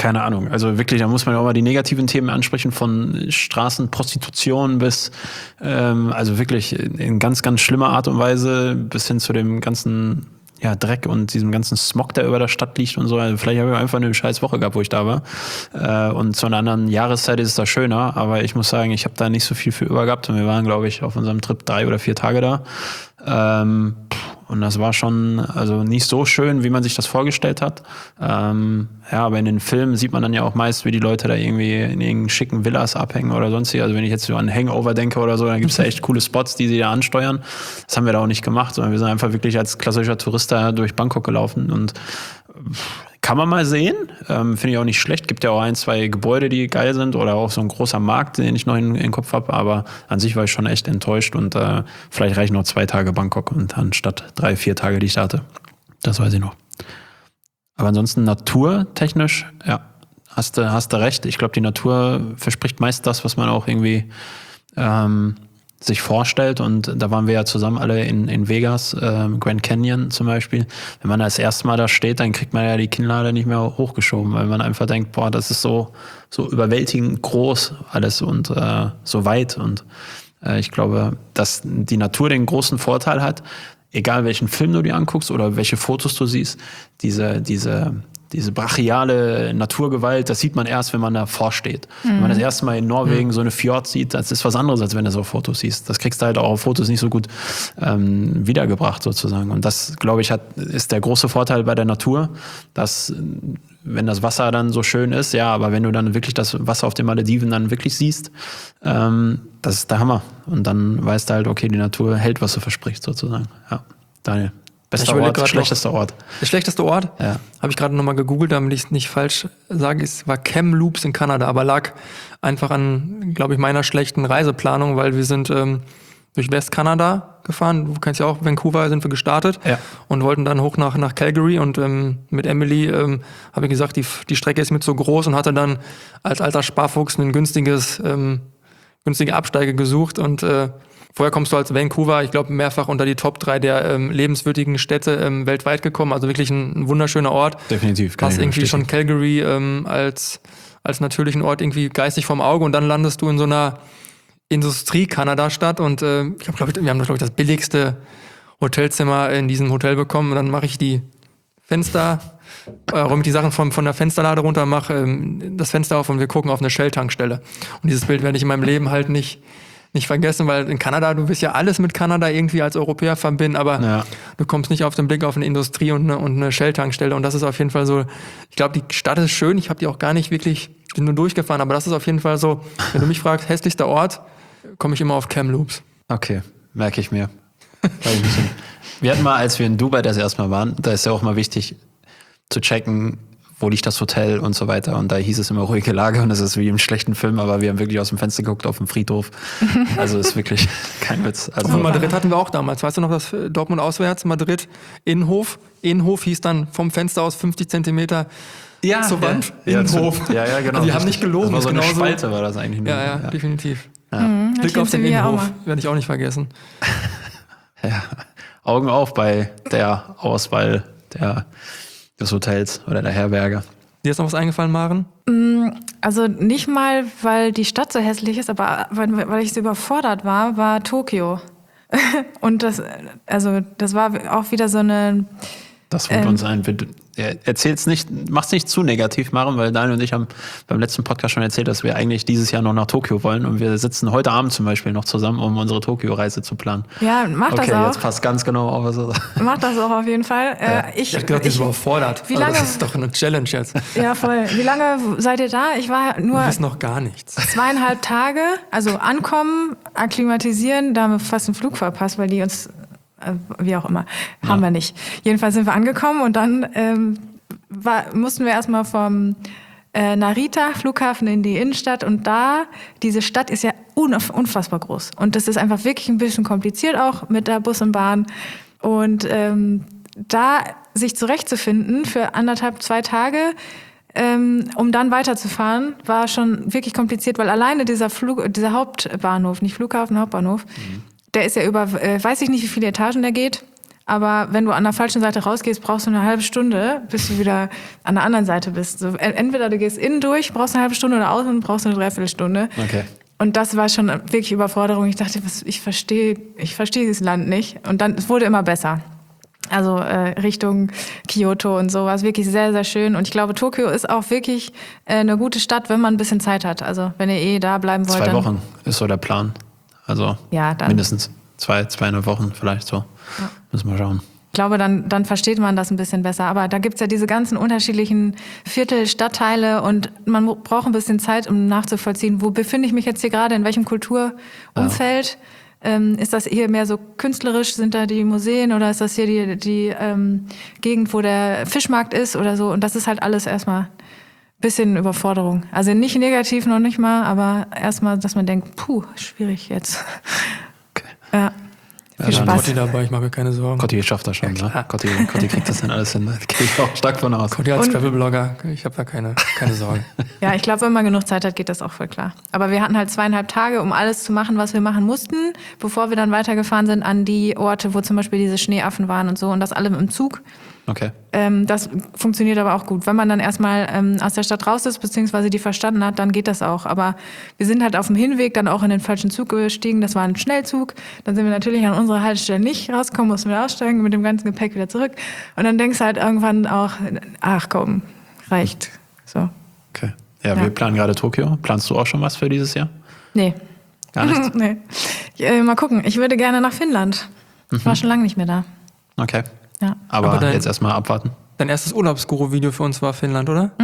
keine Ahnung. Also wirklich, da muss man ja auch mal die negativen Themen ansprechen, von Straßenprostitution bis, ähm, also wirklich in ganz, ganz schlimmer Art und Weise bis hin zu dem ganzen ja, Dreck und diesem ganzen Smog, der über der Stadt liegt und so. Also vielleicht habe ich einfach eine scheiß Woche gehabt, wo ich da war. Äh, und zu einer anderen Jahreszeit ist es da schöner. Aber ich muss sagen, ich habe da nicht so viel für über gehabt. Und wir waren, glaube ich, auf unserem Trip drei oder vier Tage da. Ähm, und das war schon, also nicht so schön, wie man sich das vorgestellt hat. Ähm, ja, aber in den Filmen sieht man dann ja auch meist, wie die Leute da irgendwie in irgendeinen schicken Villas abhängen oder sonst. Also wenn ich jetzt so an Hangover denke oder so, dann gibt es da echt coole Spots, die sie da ansteuern. Das haben wir da auch nicht gemacht, sondern wir sind einfach wirklich als klassischer Tourist da durch Bangkok gelaufen und kann man mal sehen, ähm, finde ich auch nicht schlecht. Gibt ja auch ein, zwei Gebäude, die geil sind oder auch so ein großer Markt, den ich noch in, in den Kopf habe. Aber an sich war ich schon echt enttäuscht und äh, vielleicht reichen noch zwei Tage Bangkok und anstatt drei, vier Tage, die ich da hatte. Das weiß ich noch. Aber ansonsten naturtechnisch, ja, hast du hast du recht. Ich glaube, die Natur verspricht meist das, was man auch irgendwie ähm, sich vorstellt. Und da waren wir ja zusammen alle in, in Vegas, äh, Grand Canyon zum Beispiel. Wenn man das erste Mal da steht, dann kriegt man ja die Kinnlade nicht mehr hochgeschoben, weil man einfach denkt, boah, das ist so, so überwältigend groß alles und äh, so weit. Und äh, ich glaube, dass die Natur den großen Vorteil hat, egal welchen Film du dir anguckst oder welche Fotos du siehst, diese, diese, diese brachiale Naturgewalt, das sieht man erst, wenn man davor steht. Mhm. Wenn man das erste Mal in Norwegen mhm. so eine Fjord sieht, das ist was anderes, als wenn du so auf Fotos siehst. Das kriegst du halt auch auf Fotos nicht so gut ähm, wiedergebracht sozusagen. Und das, glaube ich, hat, ist der große Vorteil bei der Natur, dass wenn das Wasser dann so schön ist, ja, aber wenn du dann wirklich das Wasser auf den Malediven dann wirklich siehst, ähm, das ist der Hammer. Und dann weißt du halt, okay, die Natur hält, was du versprichst sozusagen. Ja, Daniel. Bester Ort, schlechtester Ort. Der schlechteste Ort? Ja. Habe ich gerade nochmal gegoogelt, damit ich es nicht falsch sage. Es war Kamloops in Kanada, aber lag einfach an, glaube ich, meiner schlechten Reiseplanung, weil wir sind ähm, durch Westkanada gefahren. Du kennst ja auch, Vancouver sind wir gestartet ja. und wollten dann hoch nach, nach Calgary. Und ähm, mit Emily ähm, habe ich gesagt, die, die Strecke ist mir zu groß und hatte dann als alter Sparfuchs ein günstiges, ähm, günstige Absteige gesucht und äh, vorher kommst du als Vancouver, ich glaube, mehrfach unter die Top drei der ähm, lebenswürdigen Städte ähm, weltweit gekommen. Also wirklich ein, ein wunderschöner Ort. Definitiv. Hast irgendwie schon Calgary ähm, als, als natürlichen Ort irgendwie geistig vorm Auge und dann landest du in so einer Industrie-Kanada-Stadt und äh, ich hab, glaub ich, wir haben, glaube ich, das billigste Hotelzimmer in diesem Hotel bekommen und dann mache ich die Fenster, äh, räume die Sachen von, von der Fensterlade runter, mache ähm, das Fenster auf und wir gucken auf eine Shell-Tankstelle. Und dieses Bild werde ich in meinem Leben halt nicht nicht vergessen, weil in Kanada, du wirst ja alles mit Kanada irgendwie als Europäer verbinden, aber ja. du kommst nicht auf den Blick auf eine Industrie und eine, und eine Shell-Tankstelle und das ist auf jeden Fall so, ich glaube, die Stadt ist schön, ich habe die auch gar nicht wirklich, bin nur durchgefahren, aber das ist auf jeden Fall so, wenn du mich fragst, hässlichster Ort, komme ich immer auf Kamloops. Okay, merke ich mir. Wir hatten mal, als wir in Dubai das erste Mal waren, da ist ja auch mal wichtig zu checken, wo liegt das Hotel und so weiter. Und da hieß es immer ruhige Lage und das ist wie im schlechten Film, aber wir haben wirklich aus dem Fenster geguckt auf den Friedhof. Also ist wirklich kein Witz. Also und Madrid hatten wir auch damals. Weißt du noch, das Dortmund auswärts, Madrid, Innenhof. Innenhof hieß dann vom Fenster aus fünfzig Zentimeter ja, zur Wand. Ja, Innenhof. Ja, ja, genau. Also die haben nicht gelogen. Das war so eine genauso. Spalte war das eigentlich nur. Ja, ja, ja. definitiv. Ja. Mhm, Blick auf den Innenhof werde ich auch nicht vergessen. Ja, Augen auf bei der Auswahl der, des Hotels oder der Herberge. Dir ist noch was eingefallen, Maren? Also nicht mal, weil die Stadt so hässlich ist, aber weil, weil ich so überfordert war, war Tokio. Und das, also das war auch wieder so eine... Das wird ähm, uns ein... Erzähl's nicht, mach's nicht zu negativ, Maren, weil Daniel und ich haben beim letzten Podcast schon erzählt, dass wir eigentlich dieses Jahr noch nach Tokio wollen und wir sitzen heute Abend zum Beispiel noch zusammen, um unsere Tokio-Reise zu planen. Ja, mach okay, das auch. Okay, jetzt passt ganz genau auf. Was mach das auch auf jeden Fall. Ja. Äh, ich ich habe gedacht, ich war überfordert. Wie lange, also das ist doch eine Challenge jetzt. Ja, voll. Wie lange seid ihr da? Ich war nur... Wir wissen noch gar nichts. Zweieinhalb Tage, also ankommen, akklimatisieren, da haben wir fast einen Flug verpasst, weil die uns... Wie auch immer, haben ja. wir nicht. Jedenfalls sind wir angekommen und dann ähm, war, mussten wir erstmal vom äh, Narita-Flughafen in die Innenstadt und da, diese Stadt ist ja unf- unfassbar groß und das ist einfach wirklich ein bisschen kompliziert auch mit der Bus und Bahn und ähm, da sich zurechtzufinden für anderthalb, zwei Tage, ähm, um dann weiterzufahren, war schon wirklich kompliziert, weil alleine dieser Flug, dieser Hauptbahnhof, nicht Flughafen, Hauptbahnhof, mhm. der ist ja über, äh, weiß ich nicht, wie viele Etagen der geht, aber wenn du an der falschen Seite rausgehst, brauchst du eine halbe Stunde, bis du wieder an der anderen Seite bist. So, entweder du gehst innen durch, brauchst eine halbe Stunde oder außen brauchst du eine Dreiviertelstunde. Okay. Und das war schon wirklich Überforderung. Ich dachte, was, ich verstehe ich verstehe dieses Land nicht. Und dann, es wurde immer besser. Also äh, Richtung Kyoto und so war es wirklich sehr, sehr schön. Und ich glaube, Tokio ist auch wirklich äh, eine gute Stadt, wenn man ein bisschen Zeit hat. Also wenn ihr eh da bleiben wollt. Zwei dann, Wochen ist so der Plan. Also ja, dann, mindestens zwei, zweieinhalb Wochen vielleicht so. Ja. Müssen wir schauen. Ich glaube, dann, dann versteht man das ein bisschen besser. Aber da gibt's ja diese ganzen unterschiedlichen Viertel, Stadtteile und man braucht ein bisschen Zeit, um nachzuvollziehen, wo befinde ich mich jetzt hier gerade, in welchem Kulturumfeld. Ja. Ähm, ist das hier mehr so künstlerisch, sind da die Museen oder ist das hier die, die ähm, Gegend, wo der Fischmarkt ist oder so? Und das ist halt alles erstmal ein bisschen Überforderung. Also nicht negativ noch nicht mal, aber erstmal, dass man denkt, puh, schwierig jetzt. Okay. Ja. Ja, Viel Spaß. Cotti dabei, ich mache mir keine Sorgen. Cotti schafft das schon, ja, ne? Cotti, Cotti kriegt das dann alles hin. Da gehe ich auch stark von aus. Cotti als Travel-Blogger, ich habe da keine, keine Sorgen. Ja, ich glaube, wenn man genug Zeit hat, geht das auch voll klar. Aber wir hatten halt zweieinhalb Tage, um alles zu machen, was wir machen mussten, bevor wir dann weitergefahren sind an die Orte, wo zum Beispiel diese Schneeaffen waren und so. Und das alle mit dem Zug. Okay. Ähm, das funktioniert aber auch gut. Wenn man dann erstmal ähm, aus der Stadt raus ist, beziehungsweise die verstanden hat, dann geht das auch. Aber wir sind halt auf dem Hinweg dann auch in den falschen Zug gestiegen. Das war ein Schnellzug. Dann sind wir natürlich an unserer Haltestelle nicht rausgekommen, mussten wir aussteigen, mit dem ganzen Gepäck wieder zurück. Und dann denkst du halt irgendwann auch, ach komm, reicht. So. Okay. Ja, Ja. wir planen gerade Tokio. Planst du auch schon was für dieses Jahr? Nee. Gar nichts? nee. Äh, mal gucken. Ich würde gerne nach Finnland. Ich war schon lange nicht mehr da. Okay. Ja. Aber, Aber dein- jetzt erstmal abwarten. Dein erstes Urlaubsguru-Video für uns war Finnland, oder?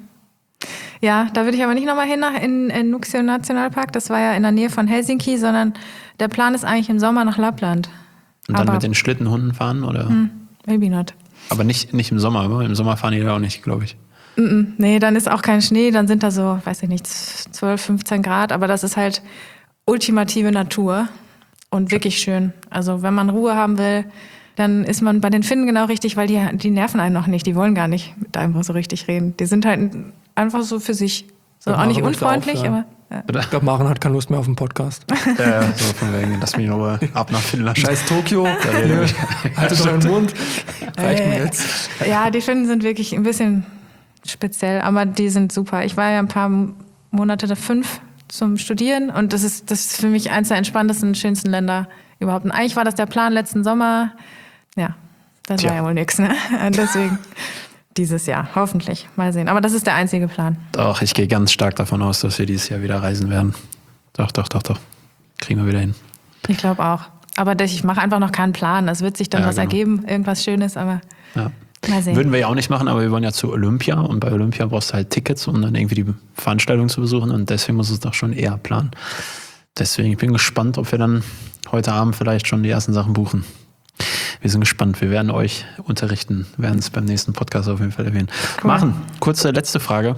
Ja, da würde ich aber nicht nochmal hin nach in, in Nuuksio Nationalpark. Das war ja in der Nähe von Helsinki, sondern der Plan ist eigentlich im Sommer nach Lappland. Und dann aber mit den Schlittenhunden fahren? Oder? maybe not. Aber nicht, nicht im Sommer, aber im Sommer fahren die da auch nicht, glaube ich. Nee, dann ist auch kein Schnee, dann sind da so, weiß ich nicht, zwölf, fünfzehn Grad, aber das ist halt ultimative Natur und wirklich schön. Also wenn man Ruhe haben will, dann ist man bei den Finnen genau richtig, weil die, die nerven einen noch nicht, die wollen gar nicht mit einem so richtig reden. Die sind halt einfach so für sich. So Ja, auch nicht Maren möchte unfreundlich, aufhören. aber ja. Ich glaube, Maren hat keine Lust mehr auf den Podcast. Ja, so von wegen, lass mich in Ruhe ab nach Finnland. Scheiß Tokio, nö, haltet doch den Mund. Reicht mir jetzt. Ja, die Finnen sind wirklich ein bisschen speziell, aber die sind super. Ich war ja ein paar Monate, da fünf, zum Studieren und das ist, das ist für mich eins der entspanntesten, schönsten Länder überhaupt. Und eigentlich war das der Plan letzten Sommer. Ja, das Tja. war ja wohl nix, ne? Deswegen dieses Jahr, hoffentlich. Mal sehen. Aber das ist der einzige Plan. Doch, ich gehe ganz stark davon aus, dass wir dieses Jahr wieder reisen werden. Doch, doch, doch, doch. Kriegen wir wieder hin. Ich glaube auch. Aber das- ich mache einfach noch keinen Plan. Es wird sich dann Ja, was genau. ergeben, irgendwas Schönes, aber Ja. mal sehen. Würden wir ja auch nicht machen, aber wir wollen ja zu Olympia und bei Olympia brauchst du halt Tickets, um dann irgendwie die Veranstaltung zu besuchen und deswegen muss es doch schon eher planen. Deswegen, ich bin gespannt, ob wir dann heute Abend vielleicht schon die ersten Sachen buchen. Wir sind gespannt. Wir werden euch unterrichten, werden es beim nächsten Podcast auf jeden Fall erwähnen. Cool. Machen. Kurze letzte Frage.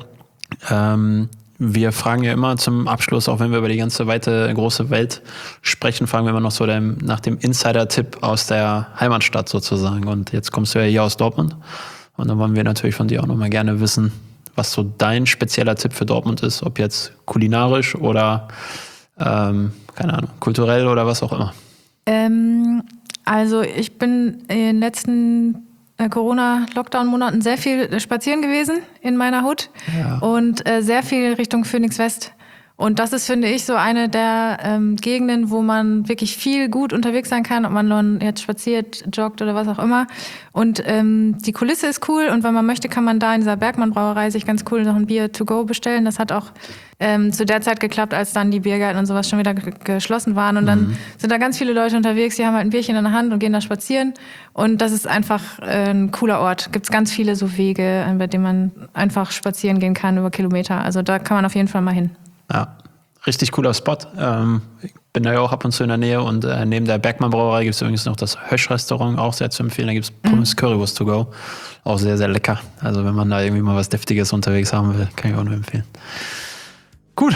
Ähm, wir fragen ja immer zum Abschluss, auch wenn wir über die ganze weite, große Welt sprechen, fragen wir immer noch so dem, nach dem Insider-Tipp aus der Heimatstadt sozusagen. Und jetzt kommst du ja hier aus Dortmund. Und dann wollen wir natürlich von dir auch nochmal gerne wissen, was so dein spezieller Tipp für Dortmund ist, ob jetzt kulinarisch oder, ähm, keine Ahnung, kulturell oder was auch immer. Ähm, also ich bin in den letzten äh, Corona-Lockdown-Monaten sehr viel spazieren gewesen in meiner Hut Ja. und äh, sehr viel Richtung Phoenix West. Und das ist, finde ich, so eine der ähm, Gegenden, wo man wirklich viel gut unterwegs sein kann, ob man nun jetzt spaziert, joggt oder was auch immer. Und ähm, die Kulisse ist cool und wenn man möchte, kann man da in dieser Bergmann-Brauerei sich ganz cool noch ein Bier to go bestellen. Das hat auch ähm, zu der Zeit geklappt, als dann die Biergärten und sowas schon wieder ge- geschlossen waren. Und dann sind da ganz viele Leute unterwegs, die haben halt ein Bierchen in der Hand und gehen da spazieren. Und das ist einfach äh, ein cooler Ort. Gibt es ganz viele so Wege, äh, bei denen man einfach spazieren gehen kann über Kilometer. Also da kann man auf jeden Fall mal hin. Ja, richtig cooler Spot. Ähm, ich bin da ja auch ab und zu in der Nähe und äh, neben der Bergmann Brauerei gibt es übrigens noch das Hösch-Restaurant, auch sehr zu empfehlen. Da gibt es Pommes Currywurst to go. Auch sehr, sehr lecker. Also wenn man da irgendwie mal was Deftiges unterwegs haben will, kann ich auch nur empfehlen. Gut,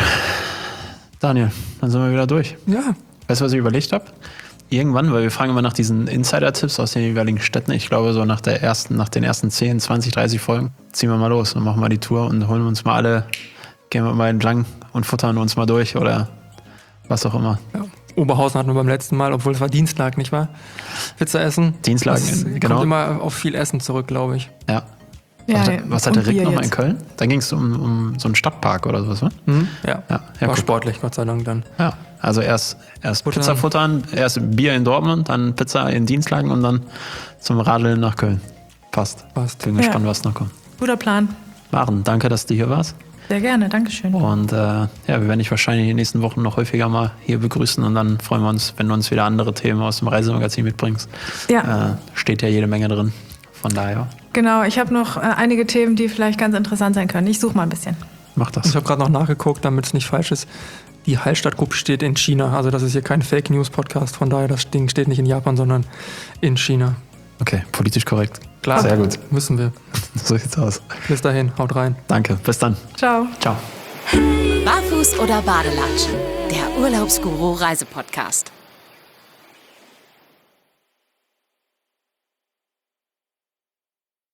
Daniel, dann sind wir wieder durch. Ja, Weißt du, was ich überlegt habe? Irgendwann, weil wir fragen immer nach diesen Insider-Tipps aus den jeweiligen Städten. Ich glaube, so nach der ersten, nach den ersten zehn, zwanzig, dreißig Folgen ziehen wir mal los und machen mal die Tour und holen uns mal alle, gehen wir mal entlang und futtern uns mal durch oder was auch immer. ja. Oberhausen hatten wir beim letzten Mal, obwohl es war Dienstag, nicht wahr? Pizza essen. Dienstlagen, das genau. Kommt immer auf viel Essen zurück, glaube ich. Ja. Ja, was, was hat der und Rick Bier nochmal in jetzt. Köln? Da ging es um, um so einen Stadtpark oder sowas, ne? Mhm. Ja, Ja, ja, war gut. sportlich, Gott sei Dank dann. Ja, also erst, erst Futtern. Pizza futtern, erst Bier in Dortmund, dann Pizza in Dienstlagen und dann zum Radeln nach Köln. Passt. Passt. Bin Ja. gespannt, was noch kommt. Guter Plan. Maren, danke, dass du hier warst. Sehr gerne, Dankeschön. Und äh, ja, wir werden dich wahrscheinlich in den nächsten Wochen noch häufiger mal hier begrüßen und dann freuen wir uns, wenn du uns wieder andere Themen aus dem Reisemagazin mitbringst. Ja. Äh, steht ja jede Menge drin. Von daher, Genau, ich habe noch äh, einige Themen, die vielleicht ganz interessant sein können. Ich suche mal ein bisschen. mach Ich das. habe gerade noch nachgeguckt, damit es nicht falsch ist. Die Hallstatt Group steht in China. Also das ist hier kein Fake News Podcast. Von daher, das Ding steht nicht in Japan, sondern in China. Okay, politisch korrekt. Klar, Sehr gut. müssen wir. So sieht's aus. Bis dahin, haut rein. Danke, bis dann. Ciao. Ciao. Barfuß oder Badelatschen? Der Urlaubsguru Reisepodcast.